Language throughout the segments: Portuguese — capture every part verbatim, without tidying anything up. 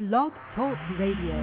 Blog Talk Radio.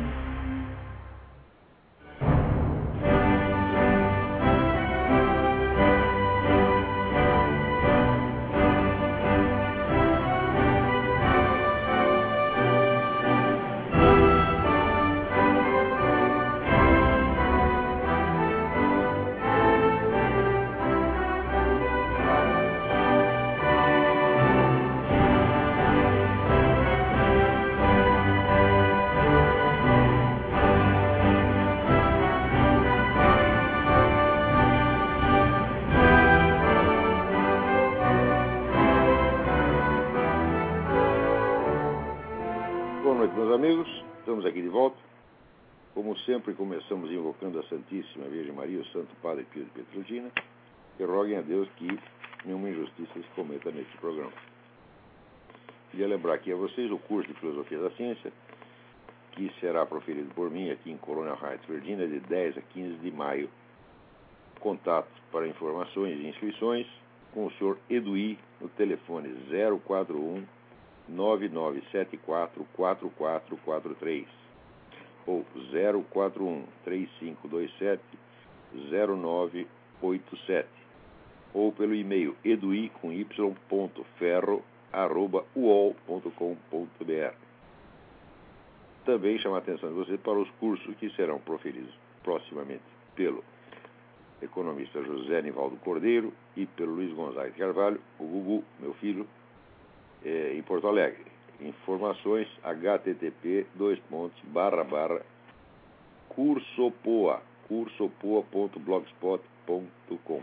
Sempre começamos invocando a Santíssima Virgem Maria, o Santo Padre Pio de Pietrelcina, que roguem a Deus que nenhuma injustiça se cometa neste programa. Queria lembrar aqui a vocês o curso de Filosofia da Ciência, que será proferido por mim aqui em Colonial Heights, Virgínia, de dez a quinze de maio. Contatos para informações e inscrições com o senhor Eduí no telefone zero quatro um, nove nove sete quatro, quatro quatro quatro três. ou zero quatro um, três cinco dois sete, zero nove oito sete, ou pelo e-mail edui com y ponto ferro arroba uol ponto com ponto br. Também chamo a atenção de vocês para os cursos que serão proferidos proximamente pelo economista José Nivaldo Cordeiro e pelo Luiz Gonzaga de Carvalho, o Gugu, meu filho, é, em Porto Alegre. Informações http dois pontos barra barra cursopoa cursopoa ponto blogspot ponto com.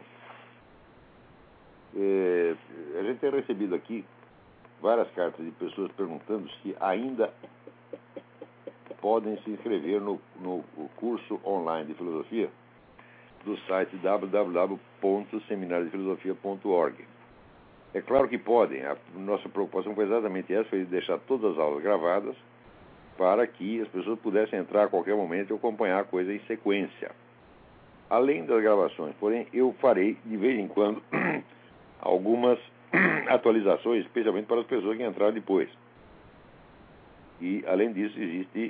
É, a gente tem recebido aqui várias cartas de pessoas perguntando se ainda podem se inscrever no, no curso online de filosofia do site w w w ponto seminário de filosofia ponto org. É claro que podem. A nossa preocupação foi exatamente essa, foi deixar todas as aulas gravadas para que as pessoas pudessem entrar a qualquer momento e acompanhar a coisa em sequência. Além das gravações, porém, eu farei, de vez em quando, algumas atualizações, especialmente para as pessoas que entraram depois. E, além disso, existe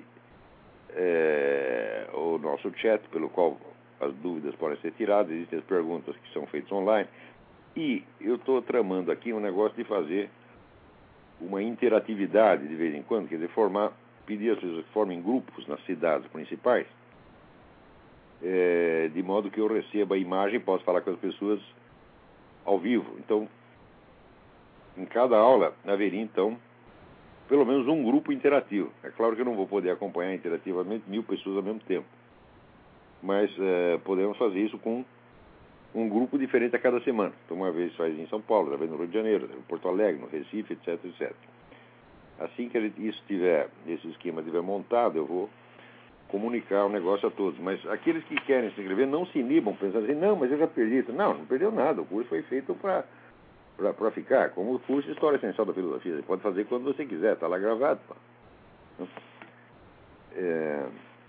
é, o nosso chat, pelo qual as dúvidas podem ser tiradas, existem as perguntas que são feitas online. E eu estou tramando aqui um negócio de fazer uma interatividade de vez em quando, quer dizer, formar, pedir às pessoas que formem grupos nas cidades principais, é, de modo que eu receba a imagem e possa falar com as pessoas ao vivo. Então, em cada aula haveria, então, pelo menos um grupo interativo. É claro que eu não vou poder acompanhar interativamente mil pessoas ao mesmo tempo, mas é, podemos fazer isso com um grupo diferente a cada semana. Então, uma vez faz em São Paulo, outra vez no Rio de Janeiro, em Porto Alegre, no Recife, etc, etcétera. Assim que isso tiver, esse esquema estiver montado, eu vou comunicar o negócio a todos. Mas aqueles que querem se inscrever não se inibam pensando assim, não, mas eu já perdi isso. Não, não perdeu nada. O curso foi feito para para ficar. Como o curso de História Essencial da Filosofia. Você pode fazer quando você quiser, está lá gravado. É...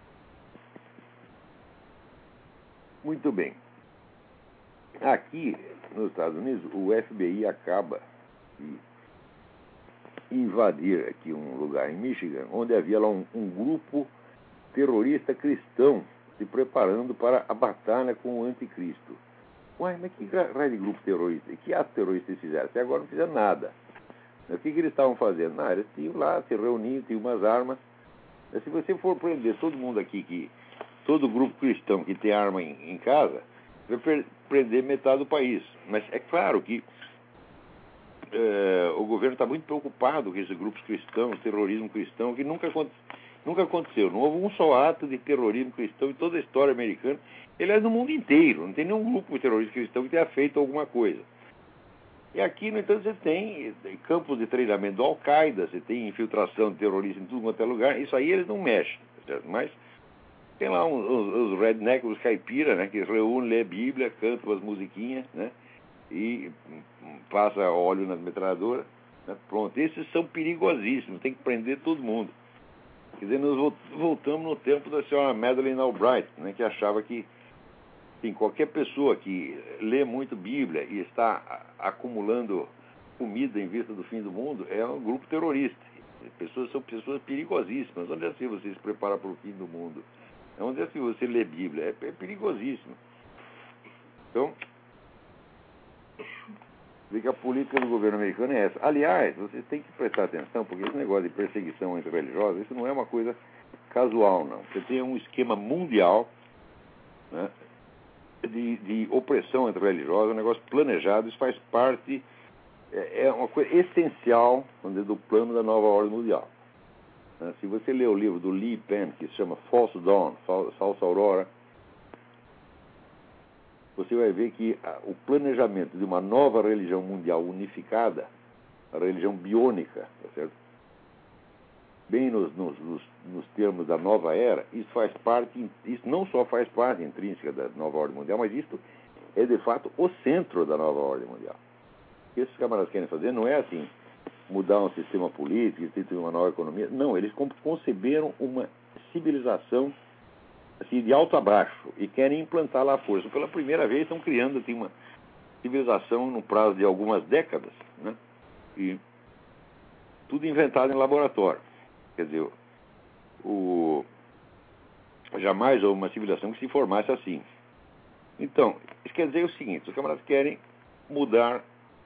Muito bem. Aqui, nos Estados Unidos, o F B I acaba de invadir aqui um lugar em Michigan, onde havia lá um, um grupo terrorista cristão se preparando para a batalha com o anticristo. Uai, mas que raio de grupo terrorista? E que ato terrorista eles fizeram? Até agora não fizeram nada. O que, que eles estavam fazendo? Não, eles tinham lá, se reuniam, tinham umas armas. Mas se você for prender todo mundo aqui, que todo grupo cristão que tem arma em, em casa, vai prender metade do país. Mas é claro que é, o governo está muito preocupado com esses grupos cristãos, terrorismo cristão, que nunca, nunca aconteceu. Não houve um só ato de terrorismo cristão em toda a história americana. Ele é no mundo inteiro. Não tem nenhum grupo terrorista cristão que tenha feito alguma coisa. E aqui, no entanto, você tem campos de treinamento do Al-Qaeda, você tem infiltração de terroristas em tudo quanto é lugar. Isso aí eles não mexem, certo? Mas tem lá uns, uns, os rednecks, os caipiras, né, que reúnem, lê a Bíblia, cantam as musiquinhas, né, e passa óleo nas metralhadoras. Né, pronto, esses são perigosíssimos, tem que prender todo mundo. Quer dizer, nós voltamos no tempo da senhora Madeleine Albright, né, que achava que sim, qualquer pessoa que lê muito Bíblia e está acumulando comida em vista do fim do mundo é um grupo terrorista. Pessoas são pessoas perigosíssimas. Onde é assim você se prepara para o fim do mundo? Onde é assim você lê Bíblia? É, é perigosíssimo. Então, vê que a política do governo americano é essa. Aliás, vocês têm que prestar atenção, porque esse negócio de perseguição entre religiosos, isso não é uma coisa casual, não. Você tem um esquema mundial, né, de, de opressão entre religiosos, um negócio planejado, isso faz parte, é, é uma coisa essencial, vamos dizer, do plano da nova ordem mundial. Né? Se você ler o livro do Lee Penn, que se chama False Dawn, Falsa Aurora, você vai ver que a, o planejamento de uma nova religião mundial unificada, a religião biônica, tá certo? Bem nos, nos, nos, nos termos da nova era, isso faz parte, isso não só faz parte intrínseca da nova ordem mundial, mas isso é de fato o centro da nova ordem mundial. O que esses camaradas querem fazer não é assim, mudar um sistema político, instituir uma nova economia. Não, eles conceberam uma civilização assim, de alto a baixo e querem implantar lá a força. Pela primeira vez estão criando assim, uma civilização no prazo de algumas décadas, né? E tudo inventado em laboratório. Quer dizer, o... jamais houve uma civilização que se formasse assim. Então, isso quer dizer o seguinte, os camaradas querem mudar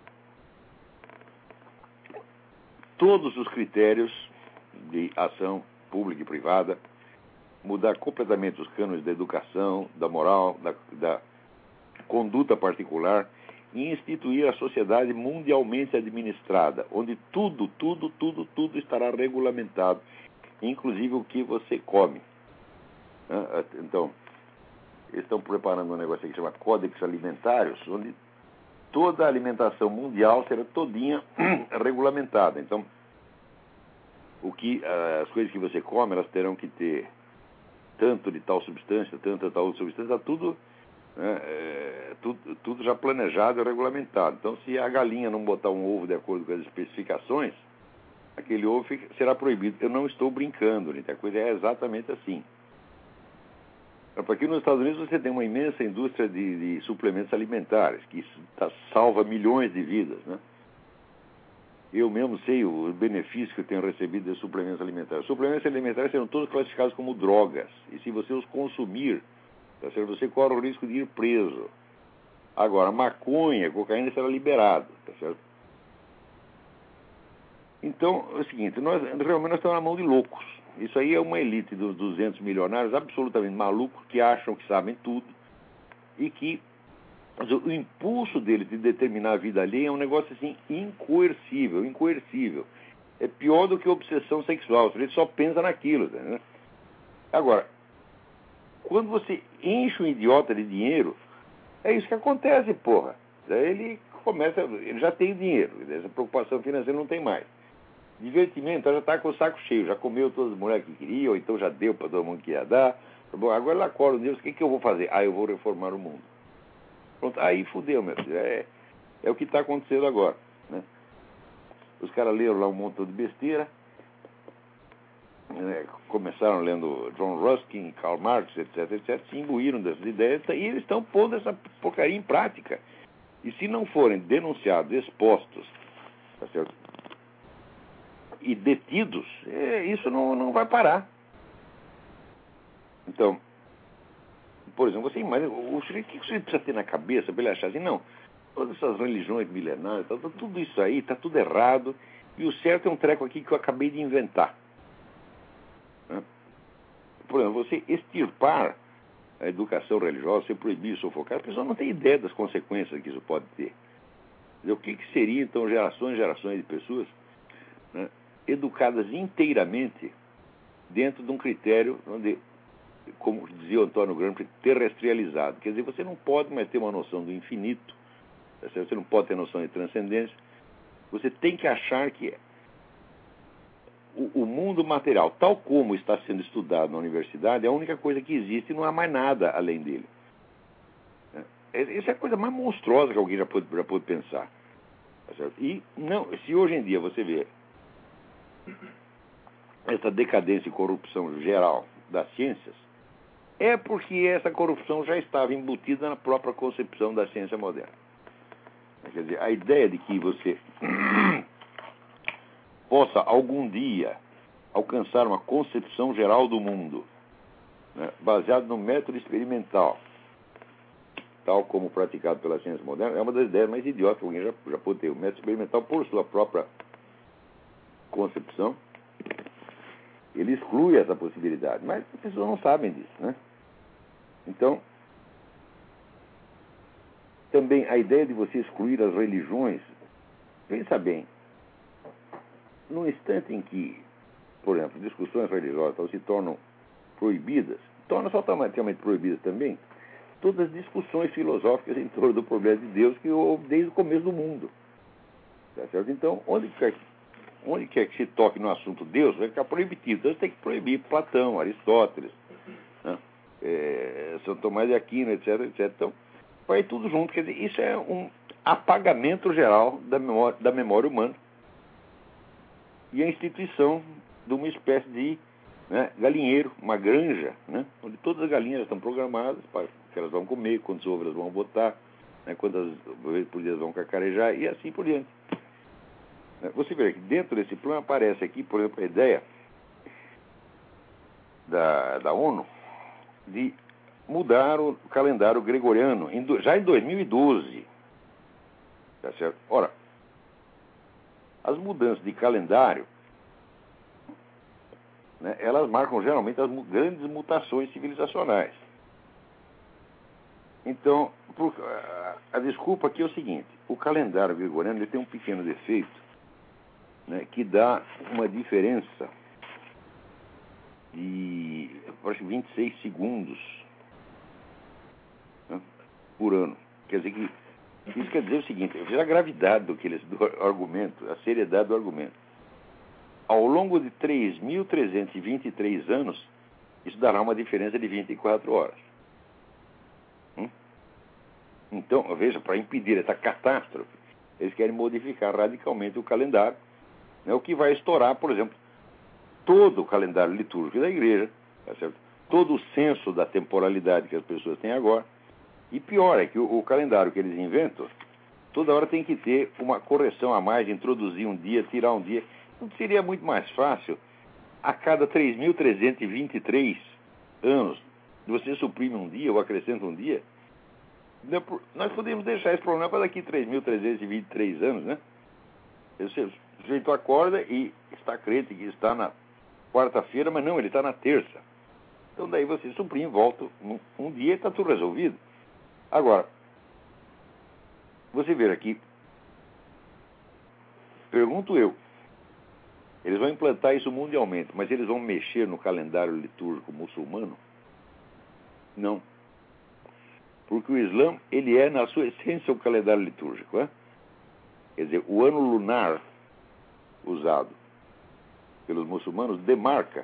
todos os critérios de ação pública e privada, mudar completamente os cânones da educação, da moral, da, da conduta particular e instituir a sociedade mundialmente administrada, onde tudo, tudo, tudo, tudo estará regulamentado, inclusive o que você come. Então, eles estão preparando um negócio que chama Códex Alimentários, onde toda a alimentação mundial será todinha regulamentada. Então, o que, as coisas que você come, elas terão que ter tanto de tal substância, tanto de tal outra substância, tudo, né, é, tudo, tudo já planejado e regulamentado. Então, se a galinha não botar um ovo de acordo com as especificações, aquele ovo fica, será proibido. Eu não estou brincando, gente, a coisa é exatamente assim. Aqui nos Estados Unidos você tem uma imensa indústria de, de suplementos alimentares, que tá, salva milhões de vidas, né? Eu mesmo sei o benefício que eu tenho recebido de suplementos alimentares. Os suplementos alimentares serão todos classificados como drogas. E se você os consumir, tá certo? Você corre o risco de ir preso. Agora, maconha, cocaína será liberado, tá certo? Então, é o seguinte, nós realmente nós estamos na mão de loucos. Isso aí é uma elite dos duzentos milionários absolutamente malucos que acham que sabem tudo e que o impulso dele de determinar a vida alheia é um negócio assim incoercível, incoercível. É pior do que obsessão sexual, ele só pensa naquilo, né? Agora, quando você enche um idiota de dinheiro, é isso que acontece, porra. Daí ele começa, ele já tem dinheiro, essa preocupação financeira não tem mais. Divertimento, já está com o saco cheio, já comeu todas as mulheres que queria, ou então já deu para todo mundo que ia dar. Bom, agora ele acorda, Deus, o que, que eu vou fazer? Ah, eu vou reformar o mundo. Pronto, aí fudeu, meu filho. É, é o que está acontecendo agora, né? Os caras leram lá um montão de besteira, né? Começaram lendo John Ruskin, Karl Marx, etc, etc, se imbuíram dessas ideias e eles estão pondo essa porcaria em prática. E se não forem denunciados, expostos, tá certo? E detidos, é, isso não, não vai parar. Então, por exemplo, você imagina, o sujeito, o que o sujeito precisa ter na cabeça para ele achar assim, não, todas essas religiões milenares, tá, tá, tudo isso aí, está tudo errado, e o certo é um treco aqui que eu acabei de inventar. Né? Por exemplo, você extirpar a educação religiosa, você proibir, sufocar, a pessoa não tem ideia das consequências que isso pode ter. O que, que seria, então, gerações e gerações de pessoas, né, educadas inteiramente dentro de um critério onde, como dizia o Antônio Gramsci, terrestrializado. Quer dizer, você não pode mais ter uma noção do infinito, você não pode ter noção de transcendência, você tem que achar que o, o mundo material, tal como está sendo estudado na universidade, é a única coisa que existe e não há mais nada além dele. Essa é a coisa mais monstruosa que alguém já pôde, já pôde pensar. Tá certo? E não, se hoje em dia você vê essa decadência e corrupção geral das ciências, é porque essa corrupção já estava embutida na própria concepção da ciência moderna. Quer dizer, a ideia de que você possa algum dia alcançar uma concepção geral do mundo, né, baseado no método experimental, tal como praticado pela ciência moderna, é uma das ideias mais idiotas que alguém já, já pôde ter. O método experimental, por sua própria concepção, ele exclui essa possibilidade, mas as pessoas não sabem disso, né? Então, também a ideia de você excluir as religiões, pensa bem, no instante em que, por exemplo, discussões religiosas se tornam proibidas, tornam-se automaticamente proibidas também todas as discussões filosóficas em torno do problema de Deus que houve desde o começo do mundo. Tá certo? Então, onde quer, onde quer que se toque no assunto Deus, vai ficar proibitivo. Então, você tem que proibir Platão, Aristóteles, né? é, São Tomás de Aquino, etc, etcétera. Então, vai tudo junto. Quer dizer, isso é um apagamento geral da memória, da memória humana e a instituição de uma espécie de, né, galinheiro, uma granja, né, onde todas as galinhas estão programadas para que elas vão comer, quantas ovos elas vão botar, né, quantas vezes por dia elas vão cacarejar e assim por diante. Você vê que dentro desse plano aparece aqui, por exemplo, a ideia da, da ONU de mudar o calendário gregoriano em, já em dois mil e doze. Tá certo? Ora, as mudanças de calendário, né, elas marcam geralmente as grandes mutações civilizacionais. Então, por, a, a desculpa aqui é o seguinte: o calendário gregoriano ele tem um pequeno defeito, né, que dá uma diferença de acho, vinte e seis segundos, né, por ano. Quer dizer que isso quer dizer o seguinte: veja a gravidade do, que eles, do argumento, a seriedade do argumento. Ao longo de três mil trezentos e vinte e três anos, isso dará uma diferença de vinte e quatro horas. Hum? Então, veja, para impedir essa catástrofe, eles querem modificar radicalmente o calendário, né, o que vai estourar, por exemplo, todo o calendário litúrgico da igreja, tá certo? Todo o senso da temporalidade que as pessoas têm agora. E pior é que o, o calendário que eles inventam, toda hora tem que ter uma correção a mais, introduzir um dia, tirar um dia. Não seria muito mais fácil, a cada três mil trezentos e vinte e três anos, você suprime um dia ou acrescenta um dia? Nós podemos deixar esse problema para daqui três mil trezentos e vinte e três anos, né? O sujeito acorda e está crente que está na quarta-feira, mas não, ele está na terça. Então daí você suprime, volta um, um dia e está tudo resolvido. Agora, você vê aqui, pergunto eu, eles vão implantar isso mundialmente, mas eles vão mexer no calendário litúrgico muçulmano? Não. Porque o Islã, ele é, na sua essência, o calendário litúrgico. Né? Quer dizer, o ano lunar usado pelos muçulmanos demarca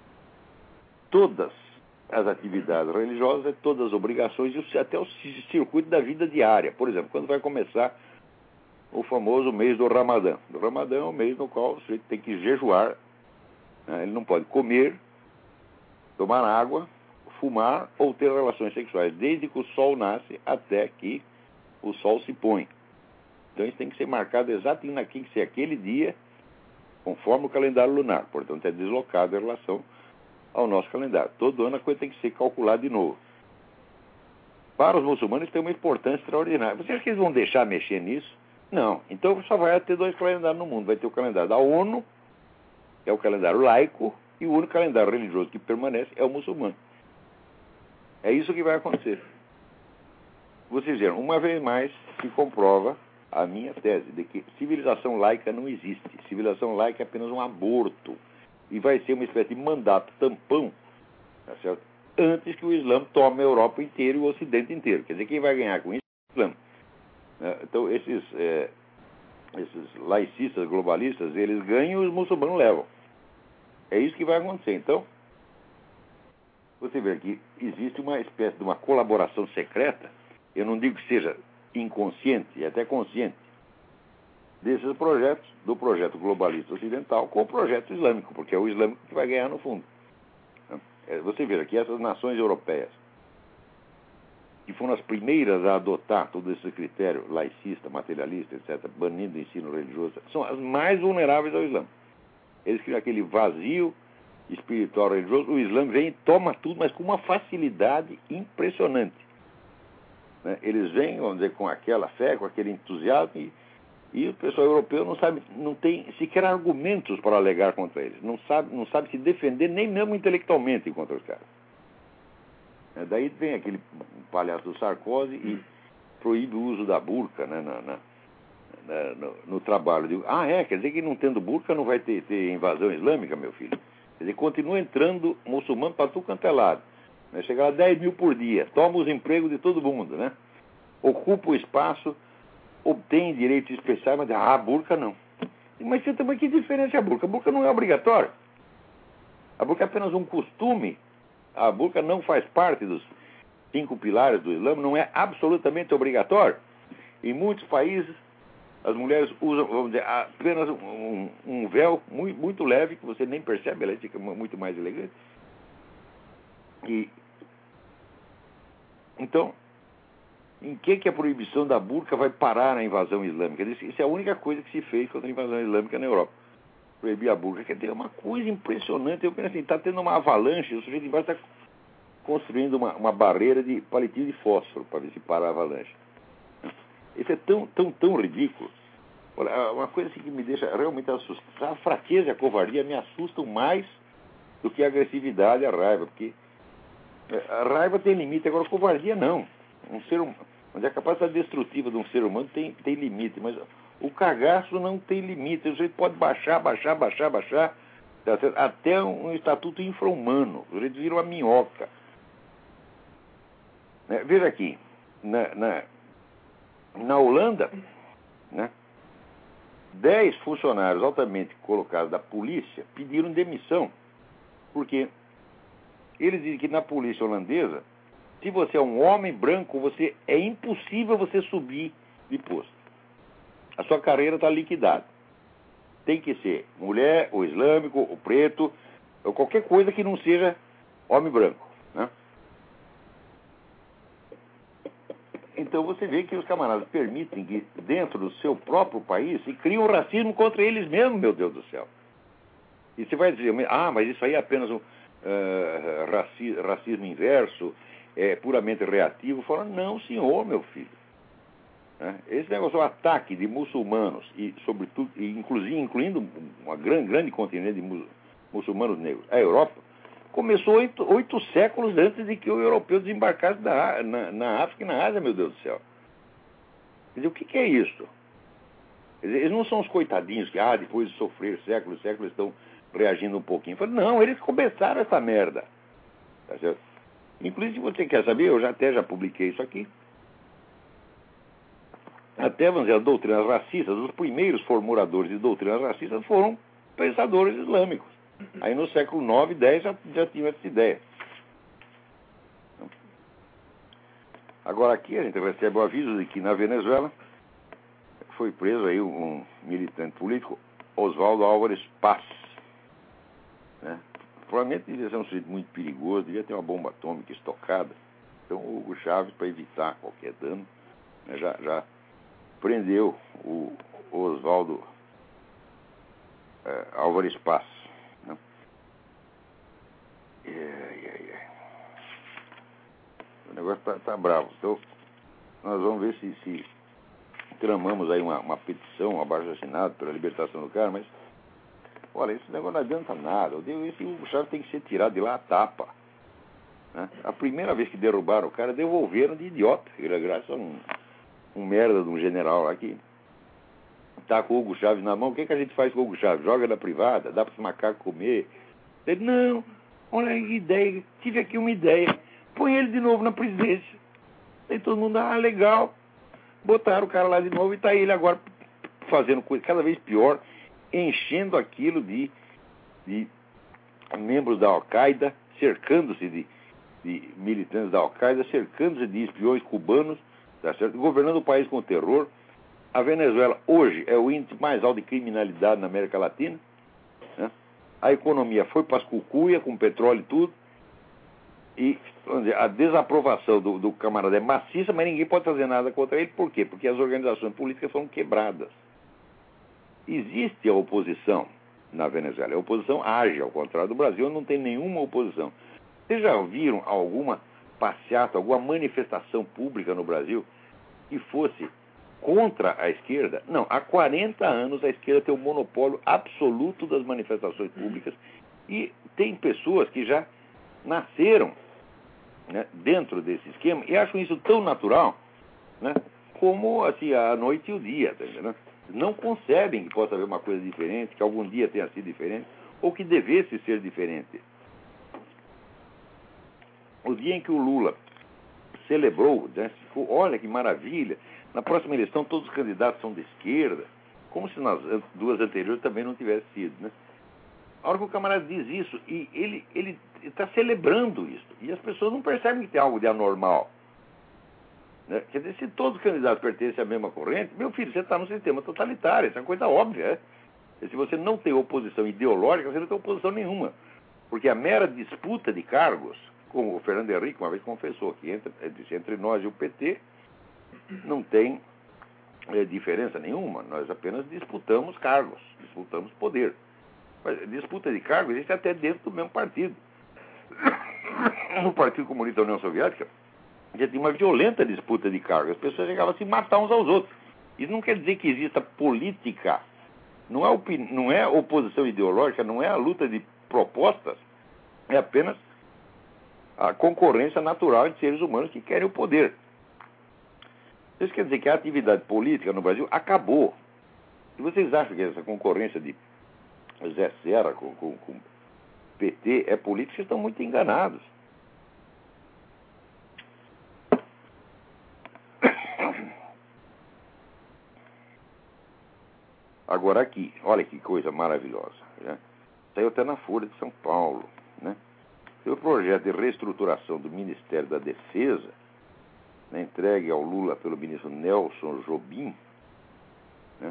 todas as atividades religiosas, todas as obrigações e até o circuito da vida diária. Por exemplo, quando vai começar o famoso mês do Ramadã. O Ramadã é o mês no qual o sujeito tem que jejuar, né? Ele não pode comer, tomar água, fumar ou ter relações sexuais, desde que o sol nasce até que o sol se põe. Então isso tem que ser marcado exatamente naquele, que ser aquele dia, conforme o calendário lunar. Portanto, é deslocado em relação ao nosso calendário. Todo ano a coisa tem que ser calculada de novo. Para os muçulmanos tem uma importância extraordinária. Você acha que eles vão deixar mexer nisso? Não. Então só vai ter dois calendários no mundo. Vai ter o calendário da ONU, que é o calendário laico, e o único calendário religioso que permanece é o muçulmano. É isso que vai acontecer. Vocês viram, uma vez mais se comprova a minha tese de que civilização laica não existe. Civilização laica é apenas um aborto. E vai ser uma espécie de mandato tampão, tá certo? Antes que o Islã tome a Europa inteira e o Ocidente inteiro. Quer dizer, quem vai ganhar com isso é o Islã. Então, esses, é, esses laicistas, globalistas, eles ganham e os muçulmanos levam. É isso que vai acontecer. Então, você vê que existe uma espécie de uma colaboração secreta, eu não digo que seja inconsciente, é até consciente, desses projetos, do projeto globalista ocidental com o projeto islâmico, porque é o islâmico que vai ganhar no fundo. Você vê aqui essas nações europeias, que foram as primeiras a adotar todo esse critério laicista, materialista, etcétera, banindo o ensino religioso, são as mais vulneráveis ao Islã. Eles criam aquele vazio espiritual religioso. O Islã vem e toma tudo, mas com uma facilidade impressionante. Né? Eles vêm, vamos dizer, com aquela fé, com aquele entusiasmo, e, e o pessoal europeu não sabe, não tem sequer argumentos para alegar contra eles. Não sabe, não sabe se defender nem mesmo intelectualmente contra os caras. É, daí vem aquele palhaço do Sarkozy e proíbe o uso da burca, né, na, na, na, no, no trabalho. Digo, ah, é? Quer dizer que não tendo burca não vai ter, ter invasão islâmica, meu filho? Quer dizer, continua entrando muçulmano para tudo quanto é lado. Né? Chega lá dez mil por dia, toma os empregos de todo mundo, né? Ocupa o espaço, obtém direitos especiais, mas ah, a burca não. Mas você também, que diferença é a burca? A burca não é obrigatória. A burca é apenas um costume. A burca não faz parte dos cinco pilares do Islã, não é absolutamente obrigatório. Em muitos países, as mulheres usam, vamos dizer, apenas um, um véu muito, muito leve, que você nem percebe, ela fica muito mais elegante. E, então, em que, que a proibição da burca vai parar na invasão islâmica? Isso é a única coisa que se fez contra a invasão islâmica na Europa. Proibir a burca. Quer dizer, é uma coisa impressionante. Eu penso assim, está tendo uma avalanche, o sujeito embaixo está construindo uma, uma barreira de palitinho de fósforo para ver se para a avalanche. Isso é tão, tão, tão ridículo. Olha, uma coisa assim que me deixa realmente assustado. A fraqueza e a covardia me assustam mais do que a agressividade e a raiva, porque a raiva tem limite, agora a covardia não. Um ser humano, a capacidade destrutiva de um ser humano tem, tem limite, mas o cagaço não tem limite. O sujeito pode baixar, baixar, baixar, baixar, até um estatuto infra-humano. O sujeito vira uma minhoca. Né? Veja aqui, na, na, na Holanda, né, dez funcionários altamente colocados da polícia pediram demissão, porque eles dizem que na polícia holandesa, se você é um homem branco, você, é impossível você subir de posto. A sua carreira está liquidada. Tem que ser mulher, ou islâmico, ou preto, ou qualquer coisa que não seja homem branco. Né? Então você vê que os camaradas permitem que dentro do seu próprio país se crie um racismo contra eles mesmos, meu Deus do céu. E você vai dizer, ah, mas isso aí é apenas um uh, raci racismo inverso, é puramente reativo. Fala, não, senhor, meu filho. Esse negócio, o ataque de muçulmanos, e sobretudo, inclusive, incluindo uma grande, grande contingente de muçulmanos negros, a Europa, começou oito, oito séculos antes de que o europeu desembarcasse na, na, na África e na Ásia, meu Deus do céu. Quer dizer, o que, que é isso? Quer dizer, eles não são os coitadinhos que, ah, depois de sofrer séculos, séculos, estão reagindo um pouquinho. Falo, não, eles começaram essa merda. Tá certo? Inclusive, se você quer saber, eu já até já publiquei isso aqui. Até, vamos dizer, as doutrinas racistas, os primeiros formuladores de doutrinas racistas foram pensadores islâmicos. Aí no século nove, dez já, já tinham essa ideia. Agora aqui a gente recebe o aviso de que na Venezuela foi preso aí um militante político, Oswaldo Álvares Paz. Né? Provavelmente devia ser um sujeito muito perigoso, devia ter uma bomba atômica estocada. Então o Hugo Chávez, para evitar qualquer dano, né, já... já prendeu o Oswaldo é, Álvares Paz. Né? É, é, é. O negócio tá, tá bravo. Então, nós vamos ver se, se tramamos aí uma, uma petição, um abaixo-assinado pela libertação do cara, mas, olha, esse negócio não adianta nada. Esse Hugo Chávez tem que ser tirado de lá a tapa. Né? A primeira vez que derrubaram o cara, devolveram de idiota, graças a um... um merda de um general lá que tá com o Hugo Chávez na mão. O que, que a gente faz com o Hugo Chávez? Joga na privada? Dá para os macacos comer? Ele, não, olha que ideia, tive aqui uma ideia. Põe ele de novo na presidência. Aí todo mundo, ah, legal. Botaram o cara lá de novo e tá ele agora fazendo coisa cada vez pior, enchendo aquilo de, de membros da Al-Qaeda, cercando-se de, de militantes da Al-Qaeda, cercando-se de espiões cubanos, tá certo? Governando o país com terror. A Venezuela hoje é o índice mais alto de criminalidade na América Latina, né? A economia foi para as cucuia, com petróleo e tudo, e vamos dizer, a desaprovação do, do camarada é maciça, mas ninguém pode fazer nada contra ele. Por quê? Porque as organizações políticas foram quebradas. Existe a oposição na Venezuela. A oposição age, ao contrário do Brasil, não tem nenhuma oposição. Vocês já viram alguma passeata, alguma manifestação pública no Brasil que fosse contra a esquerda? Não, há quarenta anos a esquerda tem o monopólio absoluto das manifestações públicas e tem pessoas que já nasceram, né, dentro desse esquema e acham isso tão natural, né, como assim, a noite e o dia, tá entendendo? Não concebem que possa haver uma coisa diferente, que algum dia tenha sido diferente ou que devesse ser diferente. O dia em que o Lula celebrou, né, ficou, olha que maravilha, na próxima eleição todos os candidatos são de esquerda, como se nas duas anteriores também não tivesse sido, né? A hora que o camarada diz isso, e ele ele está celebrando isso, e as pessoas não percebem que tem algo de anormal, né? Quer dizer, se todos os candidatos pertencem à mesma corrente, meu filho, você está num sistema totalitário, isso é uma coisa óbvia, né? E se você não tem oposição ideológica, você não tem oposição nenhuma, porque a mera disputa de cargos, como o Fernando Henrique uma vez confessou, que entre, entre nós e o P T não tem é, diferença nenhuma, nós apenas disputamos cargos, disputamos poder. Mas disputa de cargos existe até dentro do mesmo partido. No Partido Comunista da União Soviética, já tinha uma violenta disputa de cargos, as pessoas chegavam a se matar uns aos outros. Isso não quer dizer que exista política, não é, opini- não é oposição ideológica, não é a luta de propostas, é apenas a concorrência natural de seres humanos que querem o poder. Isso quer dizer que a atividade política no Brasil acabou. Se vocês acham que essa concorrência de Zé Serra com, com, com P T é política, vocês estão muito enganados. Agora aqui, olha que coisa maravilhosa, né? Saiu até na Folha de São Paulo, né? Tem o projeto de reestruturação do Ministério da Defesa, né, entregue ao Lula pelo ministro Nelson Jobim, né?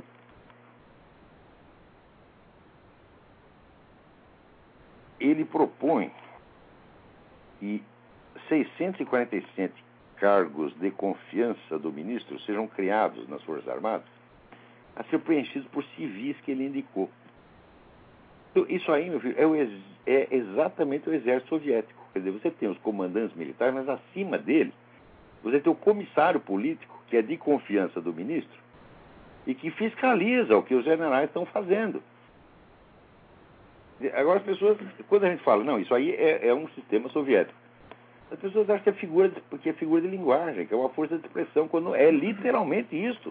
Ele propõe que seiscentos e quarenta e sete cargos de confiança do ministro sejam criados nas Forças Armadas a ser preenchidos por civis que ele indicou. Então, isso aí, meu filho, é, o ex, é exatamente o exército soviético. Quer dizer, você tem os comandantes militares, mas acima dele você tem o comissário político, que é de confiança do ministro, e que fiscaliza o que os generais estão fazendo. Agora as pessoas, quando a gente fala, não, isso aí é, é um sistema soviético, as pessoas acham que é, figura de, que é figura de linguagem, que é uma força de expressão, quando é literalmente isso.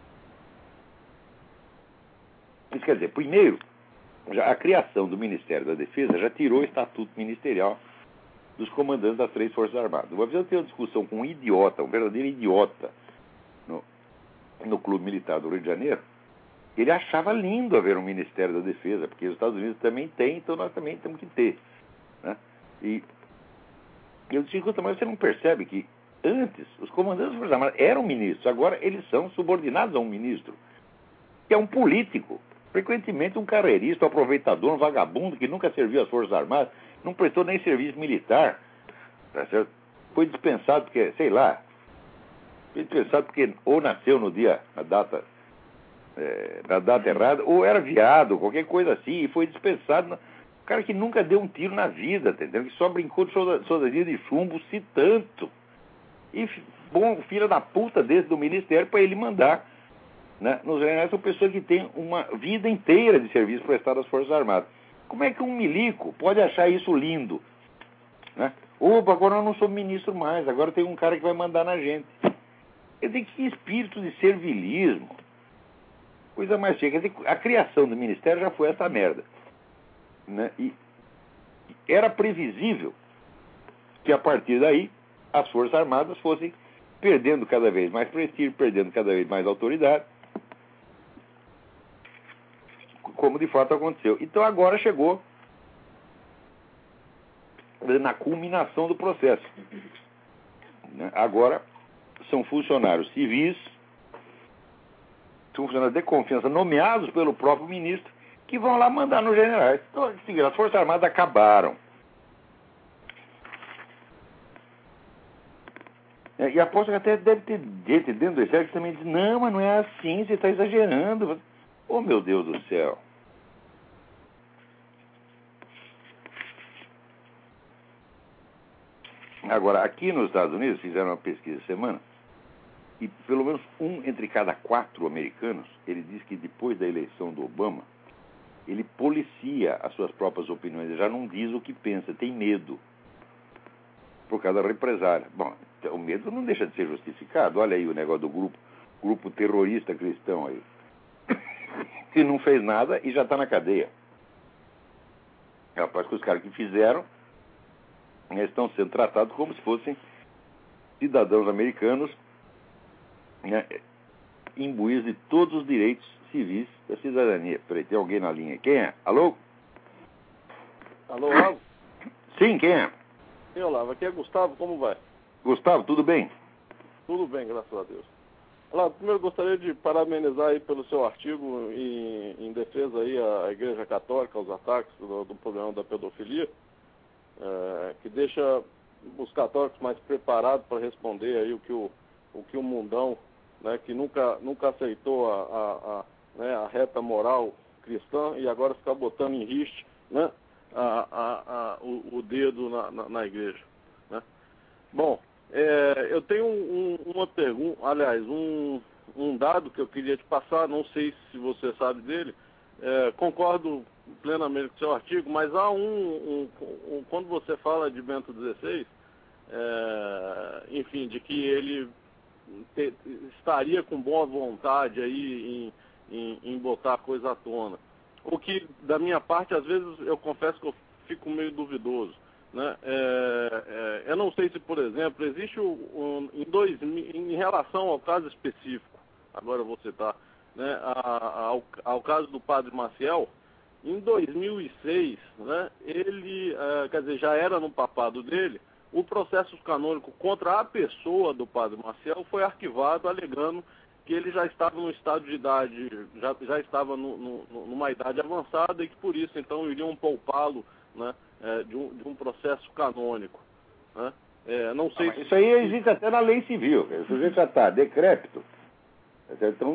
Isso quer dizer, primeiro, já a criação do Ministério da Defesa já tirou o estatuto ministerial dos comandantes das três Forças Armadas. Uma vez eu tenho uma discussão com um idiota, um verdadeiro idiota, no, no Clube Militar do Rio de Janeiro. Ele achava lindo haver um Ministério da Defesa, porque os Estados Unidos também têm, então nós também temos que ter, né? E eu disse, escuta, mas você não percebe que antes os comandantes das Forças Armadas eram ministros, agora eles são subordinados a um ministro, que é um político, frequentemente um carreirista, um aproveitador, um vagabundo que nunca serviu às Forças Armadas, não prestou nem serviço militar, tá certo? Foi dispensado porque, sei lá, foi dispensado porque ou nasceu no dia, na data, é, na data errada, ou era viado, qualquer coisa assim, e foi dispensado. O cara que nunca deu um tiro na vida, tá entendendo? Que só brincou de soldadinha de chumbo, se tanto. E, bom, filho da puta desse do ministério para ele mandar, né? Nos generais são pessoas que têm uma vida inteira de serviço prestado às Forças Armadas. Como é que um milico pode achar isso lindo, né? Opa, agora eu não sou ministro mais, agora tem um cara que vai mandar na gente. Quer dizer, que espírito de servilismo. Coisa mais cheia. Quer dizer, a criação do ministério já foi essa merda, né? E era previsível que a partir daí as Forças Armadas fossem perdendo cada vez mais prestígio, perdendo cada vez mais autoridade, como de fato aconteceu. Então agora chegou na culminação do processo, né? Agora são funcionários civis, são funcionários de confiança nomeados pelo próprio ministro, que vão lá mandar nos generais. Então, as Forças Armadas acabaram. E aposto que até deve ter gente dentro do exército que também diz, não, mas não é assim, você está exagerando. Oh, meu Deus do céu. Agora, aqui nos Estados Unidos, fizeram uma pesquisa essa semana, e pelo menos um entre cada quatro americanos, ele diz que depois da eleição do Obama, ele policia as suas próprias opiniões, ele já não diz o que pensa, tem medo, por causa da represália. Bom, o medo não deixa de ser justificado. Olha aí o negócio do grupo, grupo terrorista cristão aí, que não fez nada e já está na cadeia. Rapaz, que os caras que fizeram estão sendo tratados como se fossem cidadãos americanos, né, imbuídos de todos os direitos civis da cidadania. Peraí, tem alguém na linha. Quem é? Alô? Alô, Olavo? Sim, quem é? Sim, Olavo. Aqui é Gustavo, como vai? Gustavo, tudo bem? Tudo bem, graças a Deus. Olavo, primeiro gostaria de parabenizar aí pelo seu artigo em, em defesa aí à Igreja Católica, aos ataques do, do problema da pedofilia, é, que deixa os católicos mais preparados para responder aí o que o, o, que o mundão, né, que nunca, nunca aceitou a, a, a, né, a reta moral cristã e agora fica botando em risco, né, a, a, a, o, o dedo na, na, na igreja. Né? Bom, é, eu tenho um, uma pergunta, aliás, um, um dado que eu queria te passar, não sei se você sabe dele, é, concordo plenamente com o seu artigo, mas há um, um, um quando você fala de Bento dezesseis, é, enfim, de que ele te, estaria com boa vontade aí em, em, em botar a coisa à tona. O que, da minha parte, às vezes, eu confesso que eu fico meio duvidoso. Né? É, é, eu não sei se, por exemplo, existe um, um, em, dois, em relação ao caso específico, agora eu vou citar, né, a, a, ao, ao caso do padre Maciel, em dois mil e seis, né, ele, é, quer dizer, já era no papado dele, o processo canônico contra a pessoa do padre Maciel foi arquivado, alegando que ele já estava no estado de idade, já, já estava no, no, numa idade avançada e que por isso, então, iriam poupá-lo, né, é, de, um, de um processo canônico. Né? É, não sei ah, se... Isso aí existe até na lei civil. O sujeito já está decrépito. Então,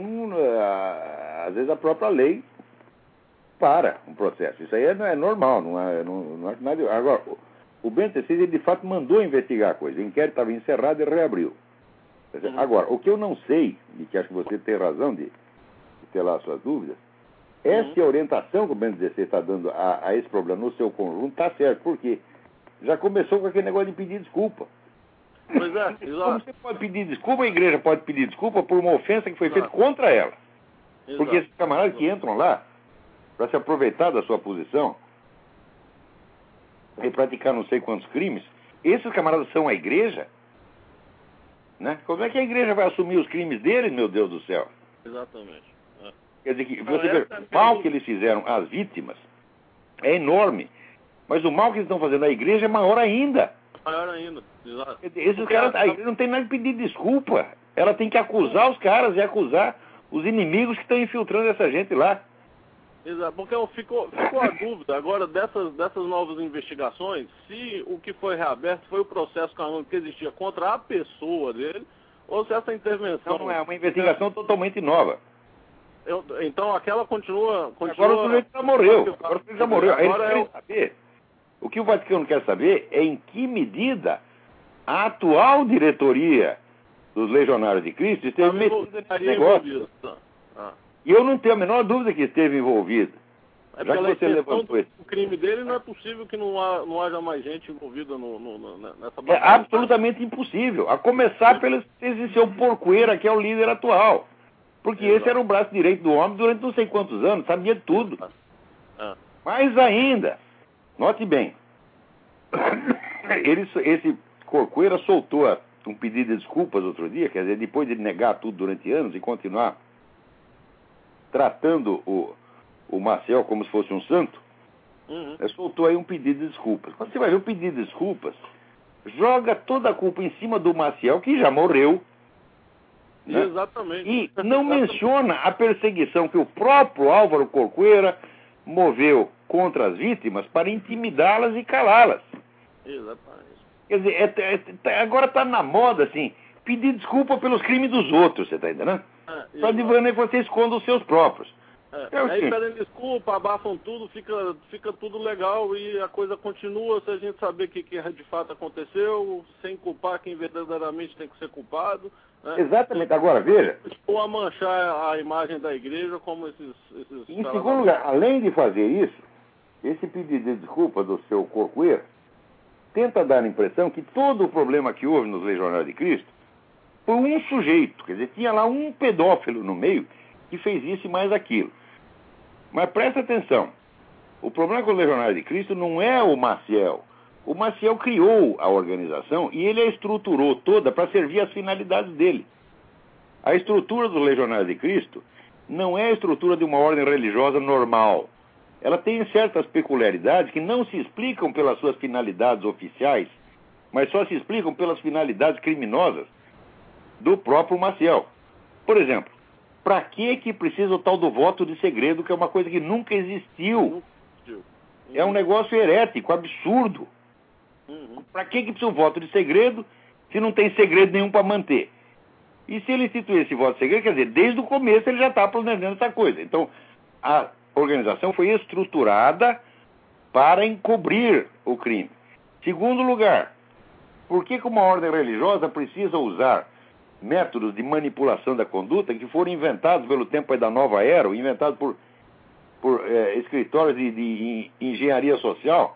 às vezes a própria lei para um processo. Isso aí é, é normal, não é, não, não é nada. Agora, o Bento dezesseis, ele de fato mandou investigar a coisa. O inquérito estava encerrado e reabriu. Uhum. Agora, o que eu não sei, e que acho que você tem razão de, de ter lá as suas dúvidas, é uhum. se a orientação que o Bento dezesseis está dando a, a esse problema no seu conjunto está certo. Por quê? Já começou com aquele negócio de pedir desculpa. Pois é, exato. Como você pode pedir desculpa, a igreja pode pedir desculpa por uma ofensa que foi exato. feita contra ela. Exato. Porque esses camaradas que entram lá para se aproveitar da sua posição e praticar não sei quantos crimes, esses camaradas são a igreja? Né? Como é que a igreja vai assumir os crimes deles, meu Deus do céu? Exatamente. É. Quer dizer que você vê, o mal que eles fizeram às vítimas é enorme, mas o mal que eles estão fazendo à igreja é maior ainda. Maior ainda, exato. Esses caras, a igreja não tem nada de pedir desculpa. Ela tem que acusar os caras e acusar os inimigos que estão infiltrando essa gente lá. Exato, porque ficou, ficou a dúvida agora dessas, dessas novas investigações, se o que foi reaberto foi o processo canônico que existia contra a pessoa dele, ou se essa intervenção... Não, não é uma investigação totalmente nova. Eu, então aquela continua... continua... Agora o sujeito já morreu. Agora o sujeito já morreu. Agora Eles querem saber. O que o Vaticano quer saber é em que medida a atual diretoria dos Legionários de Cristo esteve metida nesse negócio. Ah. E eu não tenho a menor dúvida que esteve envolvida. É já que você levantou esse... O crime dele não é possível que não, há, não haja mais gente envolvida no, no, no, nessa batalha. É absolutamente impossível. A começar pelo esse seu porcoeira, que é o líder atual. Porque Exato. Esse era o braço direito do homem durante não sei quantos anos, sabia tudo. Ah. Mais ainda, note bem, ele, esse Corcoeira soltou um pedido de desculpas outro dia, quer dizer, depois de negar tudo durante anos e continuar tratando o, o Maciel como se fosse um santo, uhum. ele soltou aí um pedido de desculpas. Quando você vai ver o pedido de desculpas, joga toda a culpa em cima do Maciel, que já morreu. Né? Exatamente. E não menciona a perseguição que o próprio Álvaro Corcoeira moveu contra as vítimas para intimidá-las e calá-las. Exatamente. Quer dizer, é, é, agora está na moda, assim, pedir desculpa pelos crimes dos outros, você está entendendo? Ah, para de maneira que você esconda os seus próprios. É, aí pedem desculpa, abafam tudo, fica, fica tudo legal e a coisa continua se a gente saber o que, que de fato aconteceu, sem culpar quem verdadeiramente tem que ser culpado. Né? Exatamente. Agora, veja... Ou a manchar a imagem da igreja como esses... esses em segundo lugar, além de fazer isso, esse pedido de desculpa do seu Corcoeira tenta dar a impressão que todo o problema que houve nos Legionários de Cristo foi um sujeito, quer dizer, tinha lá um pedófilo no meio que fez isso e mais aquilo. Mas presta atenção, o problema com o Legionário de Cristo não é o Maciel. O Maciel criou a organização e ele a estruturou toda para servir às finalidades dele. A estrutura dos Legionários de Cristo não é a estrutura de uma ordem religiosa normal. Ela tem certas peculiaridades que não se explicam pelas suas finalidades oficiais, mas só se explicam pelas finalidades criminosas do próprio Maciel. Por exemplo, para que que precisa o tal do voto de segredo, que é uma coisa que nunca existiu? É um negócio herético, absurdo. Para que que precisa o voto de segredo se não tem segredo nenhum para manter? E se ele instituir esse voto de segredo, quer dizer, desde o começo ele já está planejando essa coisa. Então, a organização foi estruturada para encobrir o crime. Segundo lugar, por que que uma ordem religiosa precisa usar métodos de manipulação da conduta que foram inventados pelo tempo da Nova Era, ou inventados por, por é, escritórios de, de engenharia social,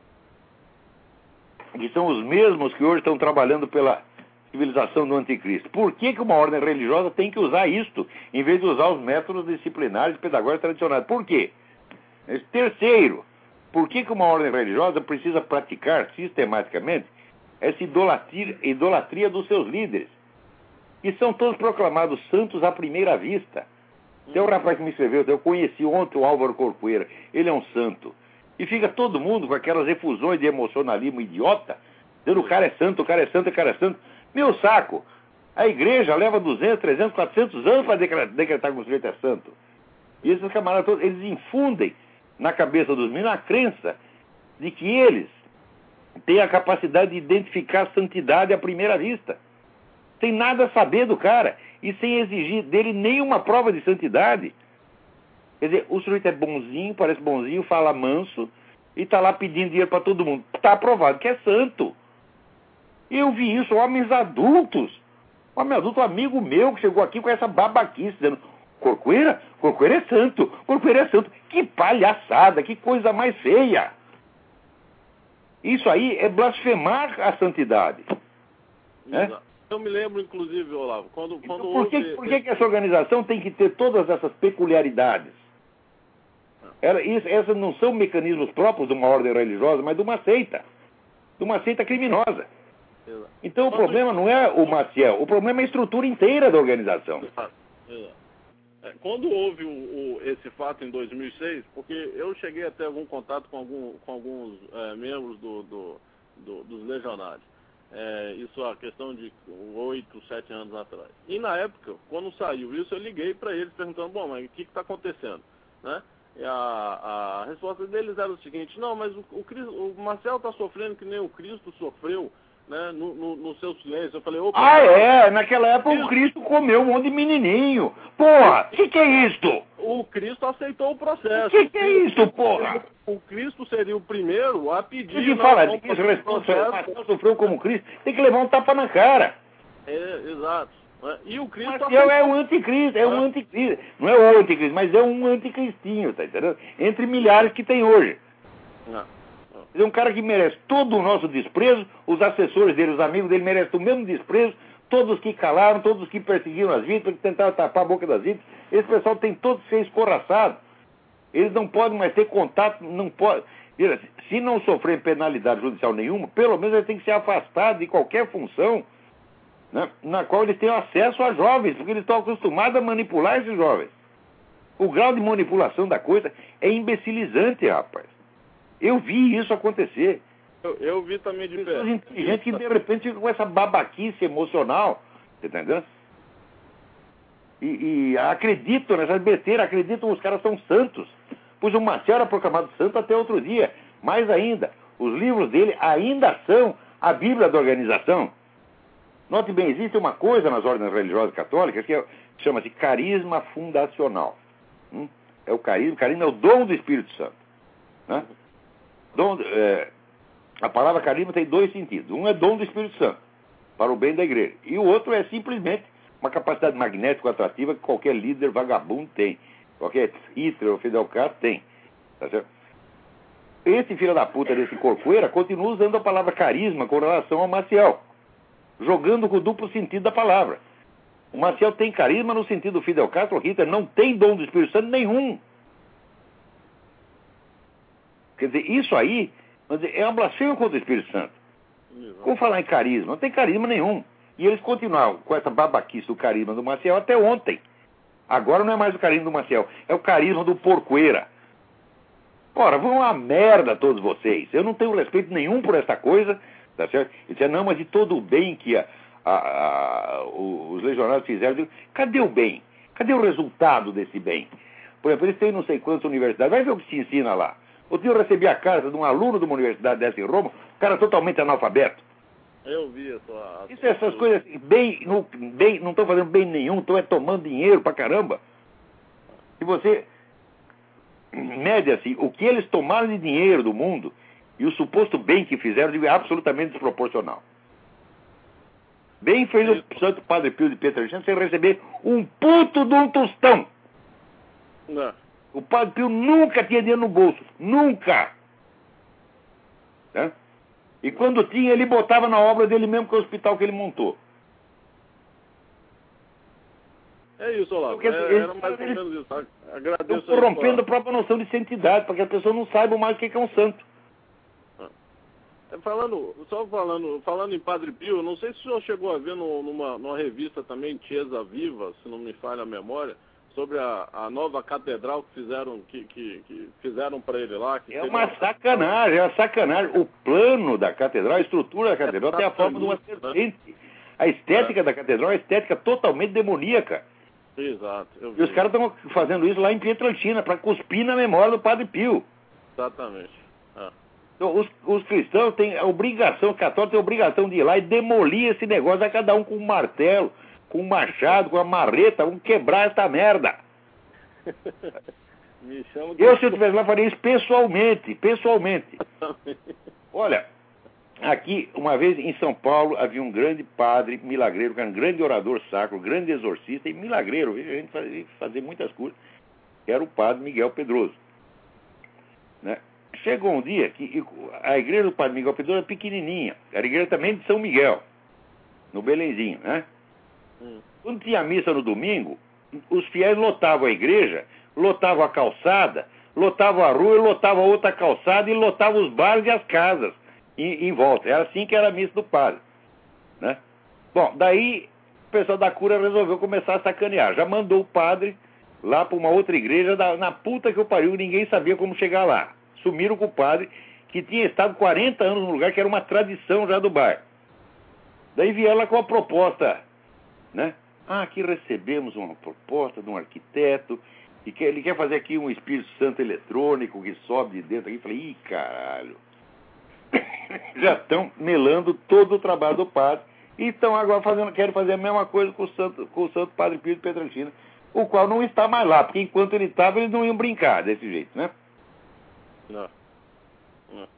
que são os mesmos que hoje estão trabalhando pela civilização do anticristo? Por que que uma ordem religiosa tem que usar isto, em vez de usar os métodos disciplinares e pedagógicos tradicionais? Por quê? Terceiro, por que que uma ordem religiosa precisa praticar sistematicamente essa idolatria, idolatria dos seus líderes, que são todos proclamados santos à primeira vista? Tem um rapaz que me escreveu, eu conheci ontem o Álvaro Corcoeira, ele é um santo. E fica todo mundo com aquelas efusões de emocionalismo idiota, dizendo o cara é santo, o cara é santo, o cara é santo. Meu saco! A igreja leva duzentos, trezentos, quatrocentos anos para decretar que o sujeito é santo. E esses camaradas todos, eles infundem na cabeça dos meninos a crença de que eles têm a capacidade de identificar a santidade à primeira vista, sem nada a saber do cara e sem exigir dele nenhuma prova de santidade. Quer dizer, o sujeito é bonzinho, parece bonzinho, fala manso e está lá pedindo dinheiro para todo mundo. Está aprovado que é santo. Eu vi isso, homens adultos. Um homem adulto, um amigo meu, que chegou aqui com essa babaquice, dizendo: Corcoeira? Corcoeira é santo, Corcoeira é santo. Que palhaçada, que coisa mais feia. Isso aí é blasfemar a santidade. É? Eu me lembro, inclusive, Olavo, quando... Então, quando por que, houve... por que que essa organização tem que ter todas essas peculiaridades? Ela, isso, essas não são mecanismos próprios de uma ordem religiosa, mas de uma seita. De uma seita criminosa. Exato. Então o problema não é o Maciel, o problema é a estrutura inteira da organização. Exato. Exato. É, quando houve o, o, esse fato em dois mil e seis, porque eu cheguei a ter algum contato com, algum, com alguns é, membros do, do, do, dos legionários. É, isso a questão de oito, sete anos atrás. E na época, quando saiu isso, eu liguei para eles perguntando: bom, mas o que está acontecendo? Né? E a, a resposta deles era o seguinte: não, mas o, o, o Marcel está sofrendo que nem o Cristo sofreu, né, no, no, no seu silêncio. Eu falei: opa, ah, é? Naquela época o Cristo comeu um monte de menininho. Porra, o que, que é isto? O Cristo aceitou o processo. O que, que é isto, porra? O Cristo seria o primeiro a pedir... Se fala de que isso responde, Marcel sofreu como Cristo, tem que levar um tapa na cara. É, exato. E o Cristo... Marcel é o anticristo, é um anticristo. Não é o anticristo, mas é um anticristinho, tá entendendo? Entre milhares que tem hoje. Não. É um cara que merece todo o nosso desprezo, os assessores dele, os amigos dele merecem o mesmo desprezo, todos que calaram, todos que perseguiram as vítimas, que tentaram tapar a boca das vítimas. Esse pessoal tem todos que ser escorraçado. Eles não podem mais ter contato, não pode. Se não sofrer penalidade judicial nenhuma, pelo menos eles têm que ser afastados de qualquer função, né, na qual eles tenham acesso a jovens, porque eles estão acostumados a manipular esses jovens. O grau de manipulação da coisa é imbecilizante, rapaz. Eu vi isso acontecer. Eu, eu vi também de pessoas inteligentes que de repente ficam com essa babaquice emocional, entendeu? E, e acreditam nessas besteiras, acreditam que os caras são santos. Pois o Marcel era proclamado santo até outro dia. Mais ainda, os livros dele ainda são a Bíblia da organização. Note bem, existe uma coisa nas ordens religiosas católicas que é, chama-se carisma fundacional. Hum? é o carisma. O carisma é o dom do Espírito Santo. Né? Dom, é, a palavra carisma tem dois sentidos. Um é dom do Espírito Santo, para o bem da igreja. E o outro é simplesmente uma capacidade magnética atrativa que qualquer líder vagabundo tem. Qualquer Hitler ou Fidel Castro tem. Tá certo? Esse filho da puta desse corcoeira continua usando a palavra carisma com relação ao Maciel, jogando com o duplo sentido da palavra. O Maciel tem carisma no sentido do Fidel Castro. O Hitler não tem dom do Espírito Santo nenhum. Quer dizer, isso aí é uma blasfêmia contra o Espírito Santo. Como falar em carisma? Não tem carisma nenhum. E eles continuaram com essa babaquice do carisma do Maciel até ontem. Agora não é mais o carisma do Maciel, é o carisma do porcoeira. Ora, vão a merda todos vocês. Eu não tenho respeito nenhum por essa coisa, tá certo? E dizia, não, mas de todo o bem que a, a, a, os legionários fizeram, eu digo, cadê o bem? Cadê o resultado desse bem? Por exemplo, eles têm não sei quantas universidades, vai ver o que se ensina lá. Outro dia eu recebi a carta de um aluno de uma universidade dessa em Roma, o cara totalmente analfabeto. Eu vi a sua... Isso, essas coisas assim, bem, não, bem, não estão fazendo bem nenhum, estão é tomando dinheiro pra caramba. Se você mede assim, o que eles tomaram de dinheiro do mundo e o suposto bem que fizeram é absolutamente desproporcional. Bem fez o Santo Padre Pio de Pietrelcina sem receber um puto de um tostão. Não. O Padre Pio nunca tinha dinheiro no bolso. Nunca. Né? E quando tinha, ele botava na obra dele mesmo, que é o hospital que ele montou. É isso, Olavo. Porque, é, eles, era mais ou eles, menos isso. Agradeço. Estão corrompendo a própria noção de santidade, para que as pessoas não saibam mais o que é um santo. Falando, só falando, falando em Padre Pio, não sei se o senhor chegou a ver no, numa, numa revista também, Chiesa Viva, se não me falha a memória, sobre a, a nova catedral que fizeram, que, que, que fizeram para ele lá. Que é uma sacanagem, é uma sacanagem. O plano da catedral, a estrutura da catedral é tem a forma de uma serpente. Né? A estética é. da catedral é uma estética totalmente demoníaca. Exato. E os caras estão fazendo isso lá em Pietrelcina, para cuspir na memória do Padre Pio. Exatamente. É. Então, os, os cristãos têm a obrigação, os católicos têm a obrigação de ir lá e demolir esse negócio, a cada um com um martelo, com um machado, com uma marreta, vamos quebrar essa merda. Me chama de... Eu, se eu estivesse lá, faria isso pessoalmente, pessoalmente. Olha, aqui, uma vez em São Paulo, havia um grande padre milagreiro, um grande orador sacro, grande exorcista e milagreiro, a gente fazia, fazia muitas coisas, que era o padre Miguel Pedroso. Né? Chegou um dia que a igreja do padre Miguel Pedroso era pequenininha, era a igreja também de São Miguel, no Belenzinho, né? Hum. Quando tinha missa no domingo, os fiéis lotavam a igreja, lotavam a calçada, lotavam a rua, lotavam a outra calçada e lotavam os bares e as casas em, em volta. Era assim que era a missa do padre, né? Bom, daí o pessoal da cura resolveu começar a sacanear. Já mandou o padre lá para uma outra igreja, da, na puta que eu pariu, ninguém sabia como chegar lá. Sumiram com o padre, que tinha estado quarenta anos no lugar, que era uma tradição já do bar. Daí vieram lá com a proposta, né? Ah, aqui recebemos uma proposta de um arquiteto, e que ele quer fazer aqui um Espírito Santo eletrônico que sobe de dentro aqui. Falei, ih, caralho. Já estão melando todo o trabalho do padre, e estão agora fazendo, querem fazer a mesma coisa com o Santo, com o Santo Padre Pio de Pietrelcina, o qual não está mais lá, porque enquanto ele estava, eles não iam brincar desse jeito, né? Não. Não.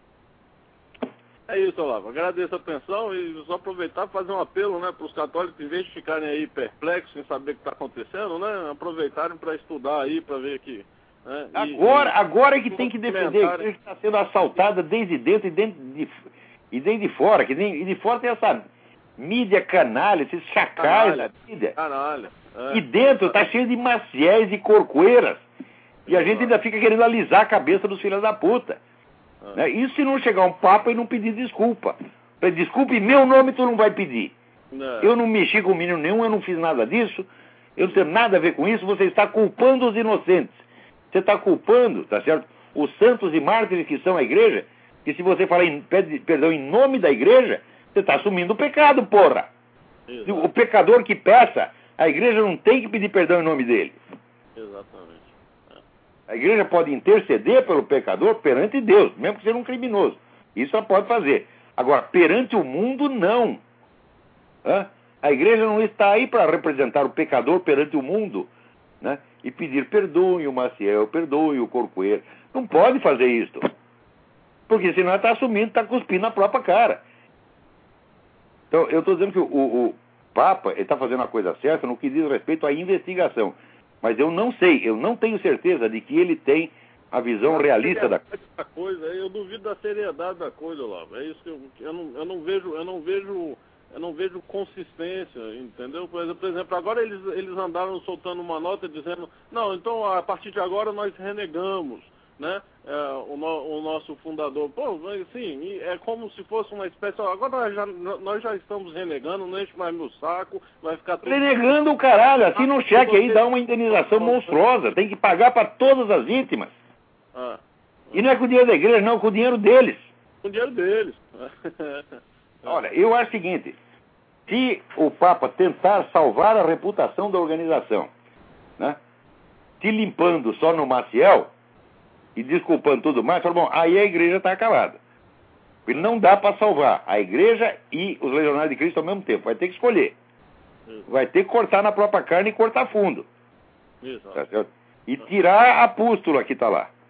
É isso, Olavo. Agradeço a atenção e só aproveitar e fazer um apelo, né, para os católicos, em vez de ficarem aí perplexos sem saber o que está acontecendo, né, aproveitarem para estudar aí, para ver que... Né, agora, e, agora é que tem que defender, que está sendo assaltada desde dentro e, dentro de, e desde de fora, que nem, e de fora tem essa mídia canalha, esses chacais da mídia. Canalha. É. E dentro está cheio de maciéis e corcoeiras. E a gente ainda fica querendo alisar a cabeça dos filhos da puta. Ah. Né? Isso se não chegar um papa e não pedir desculpa. Desculpe, em meu nome tu não vai pedir. Não. Eu não mexi com menino nenhum, eu não fiz nada disso. Eu não tenho nada a ver com isso. Você está culpando os inocentes. Você está culpando, tá certo? Os santos e mártires que são a igreja, que se você falar em, pede perdão em nome da igreja, você está assumindo o pecado, porra. Exato. O pecador que peça, a igreja não tem que pedir perdão em nome dele. Exatamente. A igreja pode interceder pelo pecador perante Deus, mesmo que seja um criminoso. Isso ela pode fazer. Agora, perante o mundo, não. Hã? A igreja não está aí para representar o pecador perante o mundo, né? e pedir perdoe o Maciel, perdoe o Corcoeiro. Não pode fazer isso. Porque senão está assumindo, está cuspindo na própria cara. Então, eu estou dizendo que o, o Papa está fazendo a coisa certa no que diz respeito à investigação. Mas eu não sei, eu não tenho certeza de que ele tem a visão a realista da coisa. Eu duvido da seriedade da coisa, Olavo. É isso que eu, eu, não, eu não vejo, eu não vejo, eu não vejo consistência, entendeu? Por exemplo, por exemplo, agora eles, eles andaram soltando uma nota dizendo, não, então a partir de agora nós renegamos, né? É, o, no, o nosso fundador. Pô, assim, é como se fosse uma espécie. Agora nós já, nós já estamos renegando, não enche mais meu saco, vai ficar tudo. Renegando o caralho, assim no cheque aí dá uma indenização monstruosa, tem que pagar para todas as vítimas. Ah, e não é com o dinheiro da igreja, não, é com o dinheiro deles. Com o dinheiro deles. Olha, eu acho o seguinte, se o Papa tentar salvar a reputação da organização, né, se limpando só no Maciel e desculpando tudo mais, fala, bom, aí a igreja está acabada. Ele não dá para salvar a igreja e os legionários de Cristo ao mesmo tempo. Vai ter que escolher. Isso. Vai ter que cortar na própria carne e cortar fundo. Isso. Tá certo? E tirar a pústula que está lá.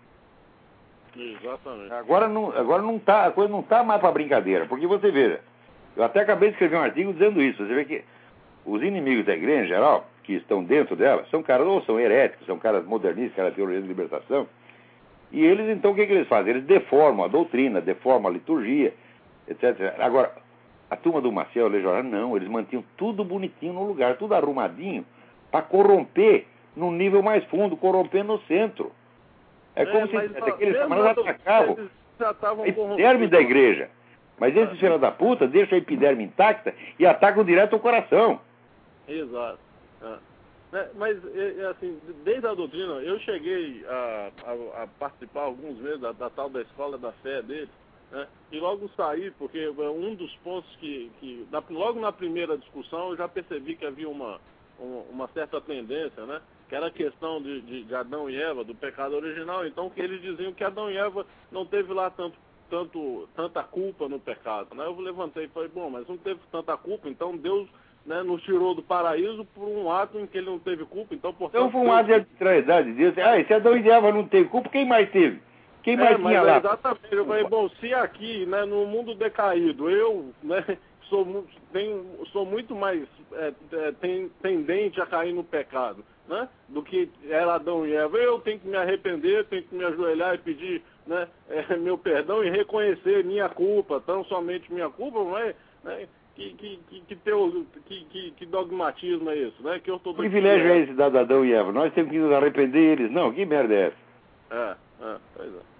Exatamente. Agora, não, agora não tá, a coisa não está mais para brincadeira. Porque você veja, eu até acabei de escrever um artigo dizendo isso. Você vê que os inimigos da igreja em geral, que estão dentro dela, são caras, ou são heréticos, são caras modernistas, caras de teologia de libertação. E eles, então, o que, que eles fazem? Eles deformam a doutrina, deformam a liturgia, etcétera. Agora, a turma do Maciel, o legionário, não. Eles mantinham tudo bonitinho no lugar, tudo arrumadinho, para corromper no nível mais fundo, corromper no centro. É como é, se mas, aqueles camaradas atacavam a epiderme da igreja. Mas esses é. filhos da puta deixam a epiderme intacta e atacam direto ao coração. Exato. É. É, mas, é, assim, desde a doutrina, eu cheguei a, a, a participar alguns meses da, da tal da escola da fé deles, né, e logo saí, porque um dos pontos que, que na, logo na primeira discussão, eu já percebi que havia uma, uma, uma certa tendência, né, que era a questão de, de, de Adão e Eva, do pecado original, então que eles diziam que Adão e Eva não teve lá tanto, tanto, tanta culpa no pecado, né, eu levantei e falei, bom, mas não teve tanta culpa, então Deus... Né, nos tirou do paraíso por um ato em que ele não teve culpa, então portanto... Então foi um ato de arbitrariedade de Deus. Ah, se Adão e Eva não teve culpa, quem mais teve? Quem mais é, tinha mas lá? Exatamente, eu falei, bom, se aqui, né, no mundo decaído, eu, né, sou, tenho, sou muito mais é, é, tem, tendente a cair no pecado, né, do que era Adão e Eva, eu tenho que me arrepender, tenho que me ajoelhar e pedir, né, é, meu perdão e reconhecer minha culpa, tão somente minha culpa, mas... Né, Que, que, que, que, teu, que, que, que dogmatismo é isso, né? Que o privilégio é esse da Adão e Eva. Nós temos que nos arrepender eles. Não, que merda é essa? É, é, pois é.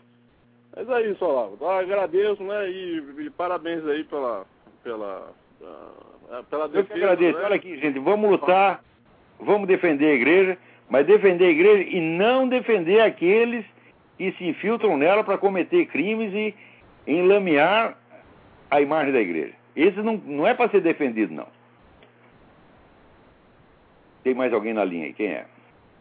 Mas é isso, Olavo. Então, agradeço, né? E, e parabéns aí pela, pela, uh, pela defesa. Eu que agradeço. Né? Olha aqui, gente. Vamos lutar, vamos defender a igreja, mas defender a igreja e não defender aqueles que se infiltram nela para cometer crimes e enlamear a imagem da igreja. Esse não, não é para ser defendido, não. Tem mais alguém na linha aí? Quem é?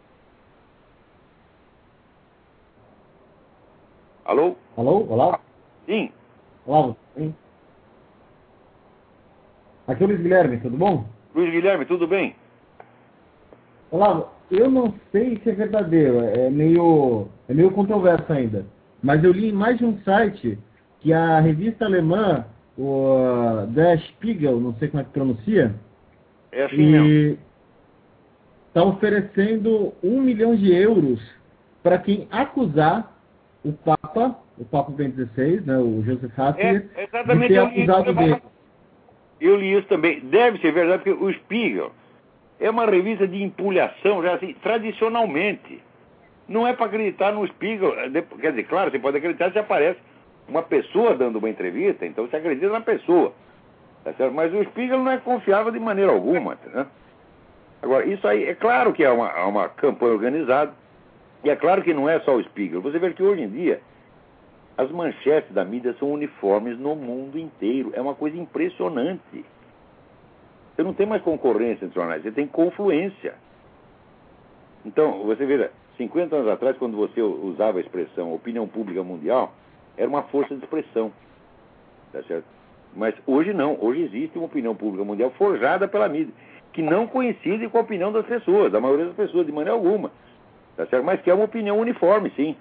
Alô? Alô? Olá? Sim. Olá, sim. Aqui é o Luiz Guilherme, tudo bom? Luiz Guilherme, tudo bem? Olá, eu não sei se é verdadeiro, é meio, é meio controverso ainda. Mas eu li em mais de um site que a revista alemã, o Der Spiegel, não sei como é que pronuncia, é assim mesmo, está oferecendo um milhão de euros para quem acusar o Papa, o Papa Bento dezesseis, né, o Joseph Ratzinger, é, exatamente, de ter eu li, acusado eu, dele. Eu li isso também. Deve ser verdade, porque o Spiegel é uma revista de empulhação, já assim, tradicionalmente. Não é para acreditar no Spiegel. Quer dizer, claro, você pode acreditar se aparece uma pessoa dando uma entrevista, então você acredita na pessoa. Tá certo? Mas o Spiegel não é confiável de maneira alguma. Né? Agora, isso aí, é claro que é uma, é uma campanha organizada, e é claro que não é só o Spiegel. Você vê que hoje em dia, as manchetes da mídia são uniformes no mundo inteiro. É uma coisa impressionante. Você não tem mais concorrência entre jornais, você tem confluência. Então, você vê, cinquenta anos atrás, quando você usava a expressão opinião pública mundial, era uma força de expressão, tá certo? Mas hoje não, hoje existe uma opinião pública mundial forjada pela mídia. que não coincide com a opinião das pessoas, da maioria das pessoas, de maneira alguma. Tá certo? Mas que é uma opinião uniforme, sim.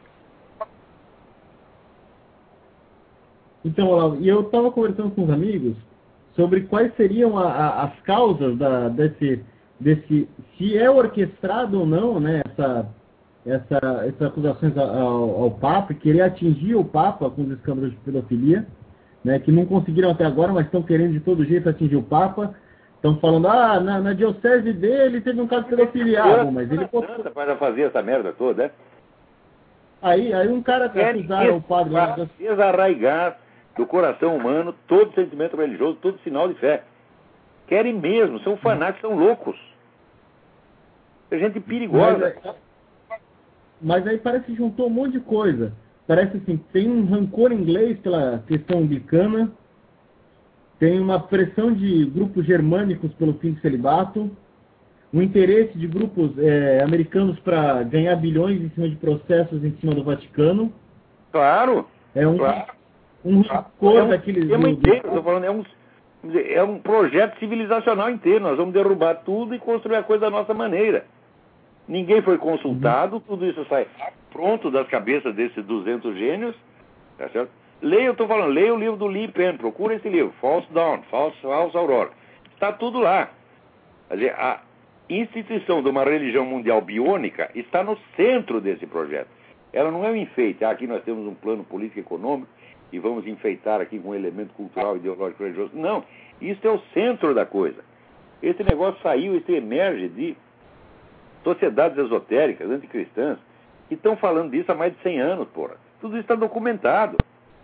Então, Olavo, e eu estava conversando com os amigos sobre quais seriam a, a, as causas da, desse, desse, se é orquestrado ou não, né, essa, essa, essas acusações ao, ao Papa, querer atingir o Papa com os escândalos de pedofilia, né, que não conseguiram até agora, mas estão querendo de todo jeito atingir o Papa. Estão falando, ah, na, na diocese dele teve um caso de pedofilia, ah, bom, mas ele... Para fazer essa merda toda, né? Aí, aí um cara que acusaram o padre lá... Desarraigar do coração humano todo sentimento religioso, todo sinal de fé. Querem mesmo, são fanáticos, são loucos. É gente perigosa. Mas, mas aí parece que juntou um monte de coisa. Parece assim, tem um rancor inglês pela questão anglicana, tem uma pressão de grupos germânicos pelo fim do celibato, um interesse de grupos é, americanos para ganhar bilhões em cima de processos em cima do Vaticano. Claro. É um, claro. um rancor é um daqueles... sistema do, inteiro, do... tô falando, é um, é um projeto civilizacional inteiro. Nós vamos derrubar tudo e construir a coisa da nossa maneira. Ninguém foi consultado, uhum. Tudo isso sai pronto das cabeças desses duzentos gênios, tá certo? Leia, eu estou falando, leia o livro do Lee Penn, procura esse livro, False Dawn, False, False Aurora. Está tudo lá. Quer dizer, a instituição de uma religião mundial biônica está no centro desse projeto. Ela não é um enfeite. Ah, aqui nós temos um plano político e econômico e vamos enfeitar aqui com um elemento cultural, ideológico, religioso. Não, isso é o centro da coisa. Esse negócio saiu, isso emerge de sociedades esotéricas, anticristãs, que estão falando disso há mais de cem anos, porra. Tudo isso está documentado.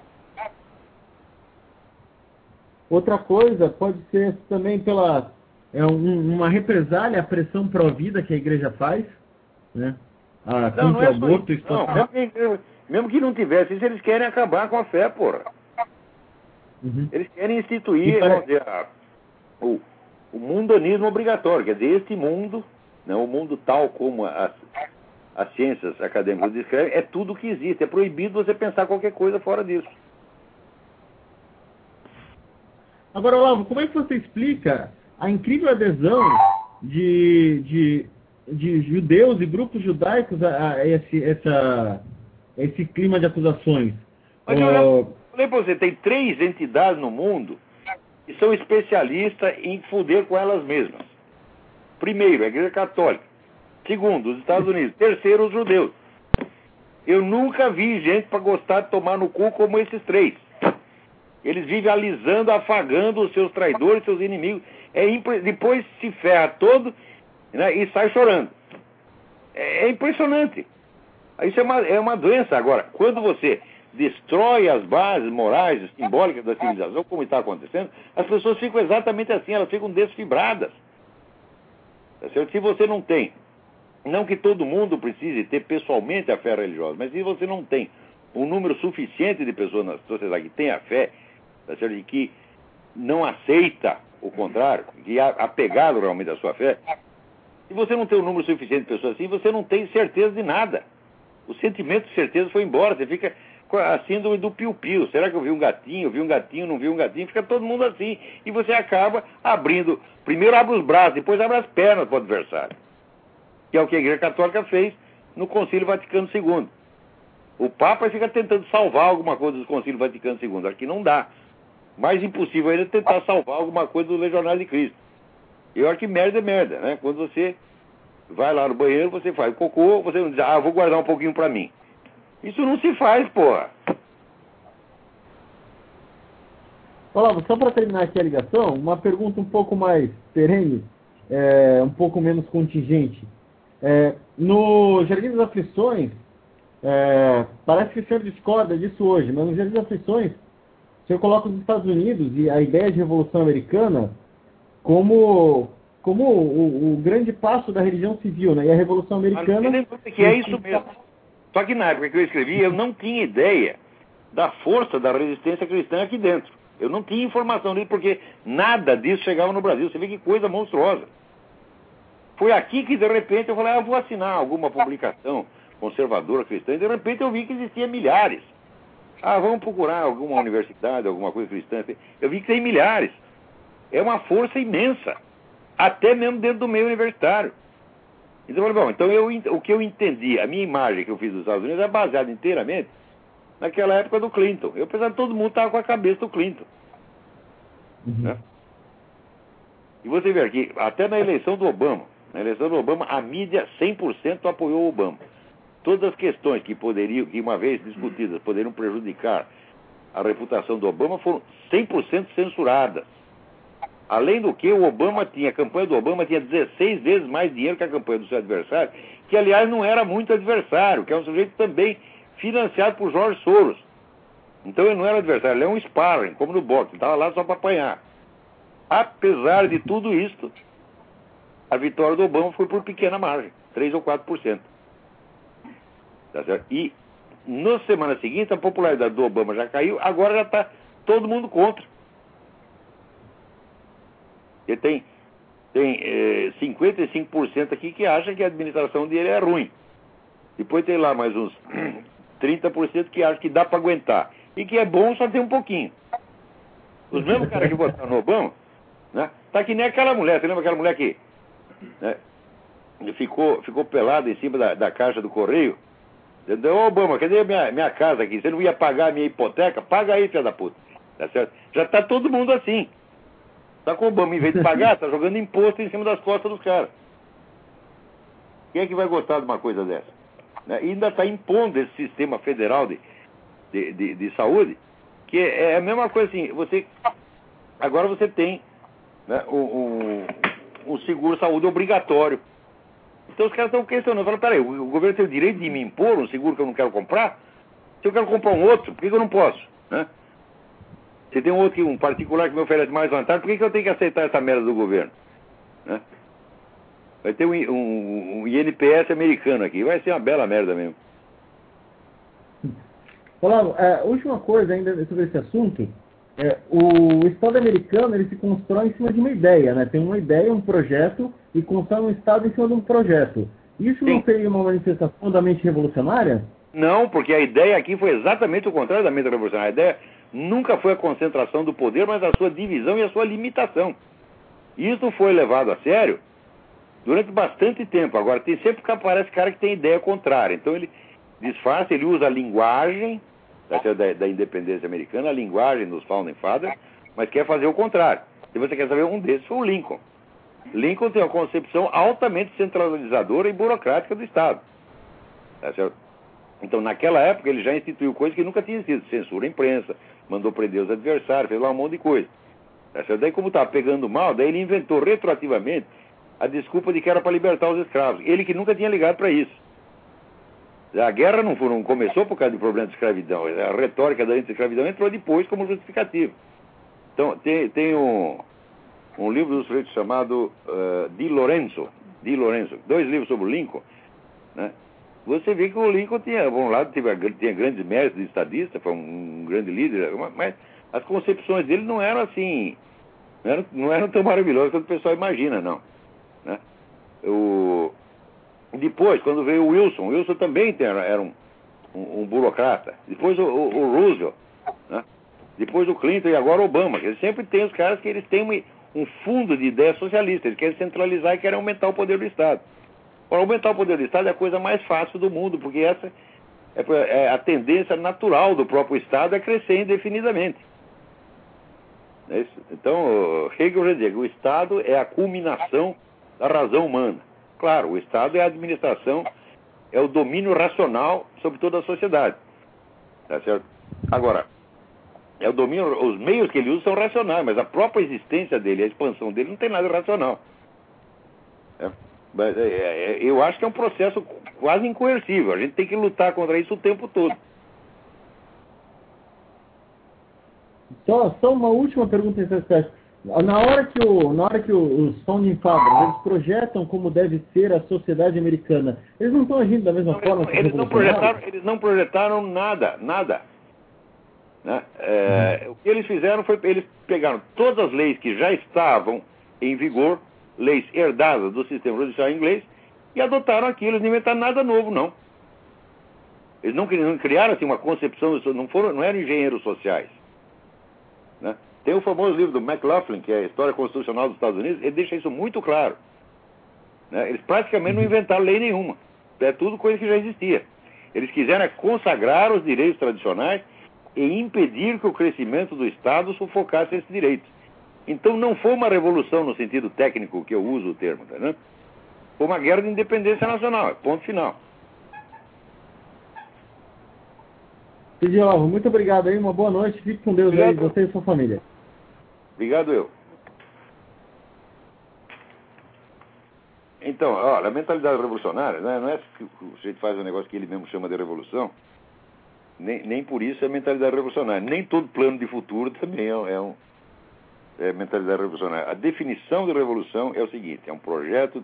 Outra coisa pode ser também pela é um, uma represália à pressão pró-vida que a igreja faz, né? A, não, não é o aborto, isso. Não, mesmo, que, mesmo que não tivesse isso, eles querem acabar com a fé, porra. Uhum. Eles querem instituir para... dizer, a, o, o mundanismo obrigatório, quer dizer, este mundo, né, o mundo tal como as, as ciências acadêmicas descrevem, é tudo que existe. É proibido você pensar qualquer coisa fora disso. Agora, Olavo, como é que você explica a incrível adesão de, de, de judeus e grupos judaicos a, a esse, essa, esse clima de acusações? Mas eu já falei para você, tem três entidades no mundo que são especialistas em fuder com elas mesmas. Primeiro, a Igreja Católica. Segundo, os Estados Unidos. Terceiro, os judeus. Eu nunca vi gente para gostar de tomar no cu como esses três. Eles vivem alisando, afagando os seus traidores, seus inimigos. É impre... Depois se ferra todo, né, e sai chorando. É, é impressionante. Isso é uma, é uma doença. Agora, quando você destrói as bases morais e simbólicas da civilização, como está acontecendo, as pessoas ficam exatamente assim, elas ficam desfibradas. Tá certo? Se você não tem, não que todo mundo precise ter pessoalmente a fé religiosa, mas se você não tem um número suficiente de pessoas na sociedade que tem a fé, tá certo? E que não aceita o contrário, que é apegado realmente à sua fé, se você não tem um número suficiente de pessoas assim, você não tem certeza de nada. O sentimento de certeza foi embora, você fica com a síndrome do piu-piu. Será que eu vi um gatinho, eu vi um gatinho, não vi um gatinho? Fica todo mundo assim. E você acaba abrindo, primeiro abre os braços, depois abre as pernas para o adversário. Que é o que a Igreja Católica fez no Concílio Vaticano segundo. O Papa fica tentando salvar alguma coisa do Concílio Vaticano segundo. Aqui não dá. Mais impossível ainda é tentar salvar alguma coisa do Legionário de Cristo. Eu acho que merda é merda, né? Quando você vai lá no banheiro, você faz cocô, você não diz, ah, vou guardar um pouquinho pra mim. Isso não se faz, porra. Olavo, só para terminar aqui a ligação, uma pergunta um pouco mais perene, é, um pouco menos contingente. É, no Jardim das Aflições, é, parece que o senhor discorda disso hoje, mas no Jardim das Aflições, o senhor coloca os Estados Unidos e a ideia de Revolução Americana como, como o, o grande passo da religião civil, né? E a Revolução Americana... Que é isso mesmo. Só que na época que eu escrevi, eu não tinha ideia da força da resistência cristã aqui dentro. Eu não tinha informação disso, porque nada disso chegava no Brasil. Você vê que coisa monstruosa. Foi aqui que, de repente, eu falei, ah, eu vou assinar alguma publicação conservadora cristã, e de repente eu vi que existia milhares. Ah, vamos procurar alguma universidade, alguma coisa cristã. Eu vi que tem milhares. É uma força imensa. até mesmo dentro do meio universitário. Então, eu falei, bom, então eu, o que eu entendi, a minha imagem que eu fiz dos Estados Unidos é baseada inteiramente naquela época do Clinton. Eu pensava que todo mundo estava com a cabeça do Clinton. Uhum. Né? E você vê aqui, até na eleição do Obama, na eleição do Obama, a mídia cem por cento apoiou o Obama. Todas as questões que poderiam, que uma vez discutidas, poderiam prejudicar a reputação do Obama foram cem por cento censuradas. Além do que, o Obama tinha, a campanha do Obama tinha dezesseis vezes mais dinheiro que a campanha do seu adversário, que aliás não era muito adversário, que é um sujeito também financiado por George Soros. Então ele não era adversário, ele é um sparring, como no boxe, estava lá só para apanhar. Apesar de tudo isso, a vitória do Obama foi por pequena margem, três ou quatro por cento. Tá certo? E na semana seguinte a popularidade do Obama já caiu, agora já está todo mundo contra. Ele tem, tem eh, cinquenta e cinco por cento aqui que acha que a administração dele é ruim. Depois tem lá mais uns trinta por cento que acha que dá para aguentar. E que é bom só ter um pouquinho. Os mesmos caras que votaram no Obama, né, tá que nem aquela mulher. Você lembra aquela mulher que, né, ficou, ficou pelada em cima da, da caixa do correio? Ô Obama, cadê a minha, minha casa aqui? Você não ia pagar a minha hipoteca? Paga aí, filha da puta. Tá certo? Já tá todo mundo assim. Tá com o Obama, em vez de pagar, tá jogando imposto em cima das costas dos caras. Quem é que vai gostar de uma coisa dessa? Né? E ainda está impondo esse sistema federal de, de, de, de saúde, que é, é a mesma coisa assim, você, agora você tem, né, um, um, um seguro-saúde obrigatório. Então os caras estão questionando, falam, peraí, o, o governo tem o direito de me impor um seguro que eu não quero comprar? Se eu quero comprar um outro, por que, que eu não posso? Né? Se tem um outro, um particular que me oferece mais vantagem, por que, que eu tenho que aceitar essa merda do governo? Né? Vai ter um, um, um I N P S americano aqui, vai ser uma bela merda mesmo. Olavo, é, última coisa ainda sobre esse assunto, é, o Estado americano ele se constrói em cima de uma ideia, né? Tem uma ideia, um projeto, e constrói um Estado em cima de um projeto. Isso Sim. não seria uma manifestação da mente revolucionária? Não, porque a ideia aqui foi exatamente o contrário da mente revolucionária. A ideia nunca foi a concentração do poder, mas a sua divisão e a sua limitação. Isso foi levado a sério durante bastante tempo. Agora, tem sempre que aparece cara que tem ideia contrária. Então ele disfarça, ele usa a linguagem da, da independência americana, a linguagem dos Founding Fathers, mas quer fazer o contrário. Se você quer saber, um desses foi o Lincoln. Lincoln tem uma concepção altamente centralizadora e burocrática do Estado. Tá certo? Então, naquela época, ele já instituiu coisas que nunca tinham sido. Censura a imprensa, mandou prender os adversários, fez lá um monte de coisa. Tá certo? Daí, como estava pegando mal, daí ele inventou retroativamente a desculpa de que era para libertar os escravos. Ele que nunca tinha ligado para isso. A guerra não, foi, não começou por causa do problema de escravidão. A retórica da anti-escravidão entrou depois como justificativa. Então, tem, tem um, um livro do sujeito chamado uh, Di Lorenzo, Di Lorenzo, dois livros sobre o Lincoln, né? Você vê que o Lincoln tinha, por um lado, tinha, tinha grandes méritos de estadista, foi um, um grande líder, mas as concepções dele não eram assim, não eram, não eram tão maravilhosas quanto o pessoal imagina, não. Né? O... Depois, quando veio o Wilson, o Wilson também era, era um, um, um burocrata. Depois o, o, o Roosevelt, né? Depois o Clinton e agora o Obama. Eles sempre têm os caras que eles têm um, um fundo de ideias socialistas. Eles querem centralizar e querem aumentar o poder do Estado. Para aumentar o poder do Estado é a coisa mais fácil do mundo, porque essa é, é a tendência natural do próprio Estado é crescer indefinidamente. É isso? Então, Hegel já dizia que o Estado é a culminação da razão humana. Claro, o Estado é a administração, é o domínio racional sobre toda a sociedade. Tá certo? Agora, é o domínio, os meios que ele usa são racionais, mas a própria existência dele, a expansão dele, não tem nada racional. É. Mas, é, é, eu acho que é um processo quase incoercível. A gente tem que lutar contra isso o tempo todo. Só, só uma última pergunta interessante. Na hora que, o, na hora que o, os Founding Fathers eles projetam como deve ser a sociedade americana, eles não estão agindo da mesma não, forma eles, que eles não projetaram, eles não projetaram nada, nada. Né? É, uhum. O que eles fizeram foi, eles pegaram todas as leis que já estavam em vigor, leis herdadas do sistema judicial inglês, e adotaram aquilo. Eles não inventaram nada novo, não. Eles não criaram assim, uma concepção, não, foram, não eram engenheiros sociais. Né? Tem o famoso livro do McLaughlin, que é a História Constitucional dos Estados Unidos, ele deixa isso muito claro. Né? Eles praticamente não inventaram lei nenhuma. É tudo coisa que já existia. Eles quiseram consagrar os direitos tradicionais e impedir que o crescimento do Estado sufocasse esses direitos. Então não foi uma revolução no sentido técnico que eu uso o termo, tá, né? Foi uma guerra de independência nacional, ponto final. Cid Olavo, muito obrigado aí, uma boa noite, fique com Deus obrigado. Aí, você e sua família. Obrigado eu. Então, olha, a mentalidade revolucionária, né, não é que o sujeito faz um negócio que ele mesmo chama de revolução, nem, nem por isso é mentalidade revolucionária. Nem todo plano de futuro também é, é, um, é mentalidade revolucionária. A definição de revolução é o seguinte, é um projeto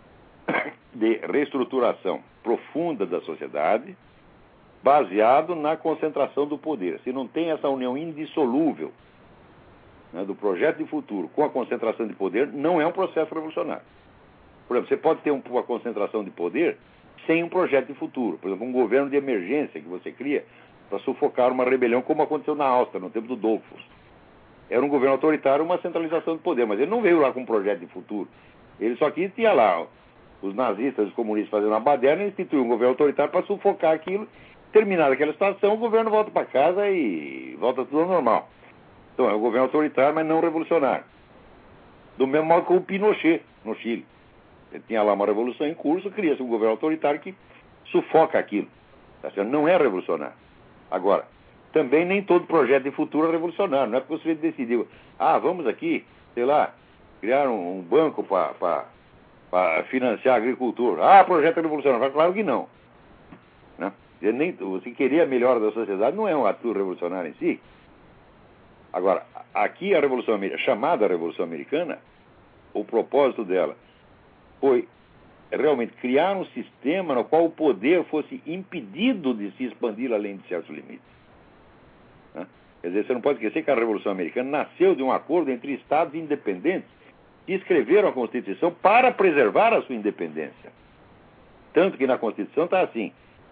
de reestruturação profunda da sociedade, baseado na concentração do poder. Se não tem essa união indissolúvel, né, do projeto de futuro com a concentração de poder, não é um processo revolucionário. Por exemplo, você pode ter uma concentração de poder sem um projeto de futuro. Por exemplo, um governo de emergência que você cria para sufocar uma rebelião, como aconteceu na Áustria, no tempo do Dollfuss. Era um governo autoritário, uma centralização de poder, mas ele não veio lá com um projeto de futuro. Ele só quis tinha lá os nazistas, os comunistas fazendo uma baderna e instituiu um governo autoritário para sufocar aquilo. Terminada aquela situação, o governo volta para casa e volta tudo ao normal. Então é um governo autoritário, mas não revolucionário. Do mesmo modo que o Pinochet, no Chile. Ele tinha lá uma revolução em curso, cria-se um governo autoritário que sufoca aquilo. Tá certo? Não é revolucionário. Agora, também nem todo projeto de futuro é revolucionário. Não é porque você decidiu, ah, vamos aqui, sei lá, criar um, um banco para financiar a agricultura. Ah, projeto revolucionário. Claro que não. Né? Nem, você querer a melhora da sociedade não é um ato revolucionário em si. Agora, aqui a Revolução Americana, chamada Revolução Americana, o propósito dela foi realmente criar um sistema no qual o poder fosse impedido de se expandir além de certos limites. Né? Quer dizer, você não pode esquecer que a Revolução Americana nasceu de um acordo entre estados independentes que escreveram a Constituição para preservar a sua independência. Tanto que na Constituição está assim,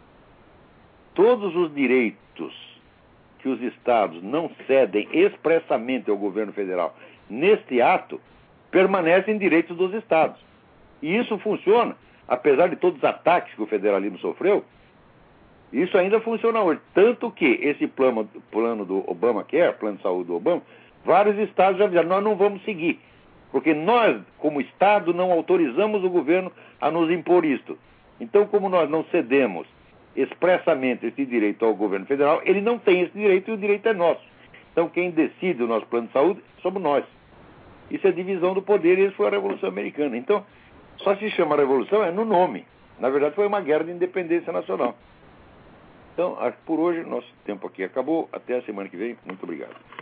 todos os direitos que os estados não cedem expressamente ao governo federal neste ato, permanecem direitos dos estados. E isso funciona, apesar de todos os ataques que o federalismo sofreu, isso ainda funciona hoje. Tanto que esse plano, plano do Obamacare, plano de saúde do Obama, vários estados já disseram, nós não vamos seguir, porque nós, como estado, não autorizamos o governo a nos impor isto. Então, como nós não cedemos expressamente esse direito ao governo federal, ele não tem esse direito e o direito é nosso. Então quem decide o nosso plano de saúde somos nós. Isso é divisão do poder e isso foi a Revolução Americana. Então, só se chama Revolução é no nome. Na verdade foi uma guerra de independência nacional. Então, por hoje, nosso tempo aqui acabou. Até a semana que vem. Muito obrigado.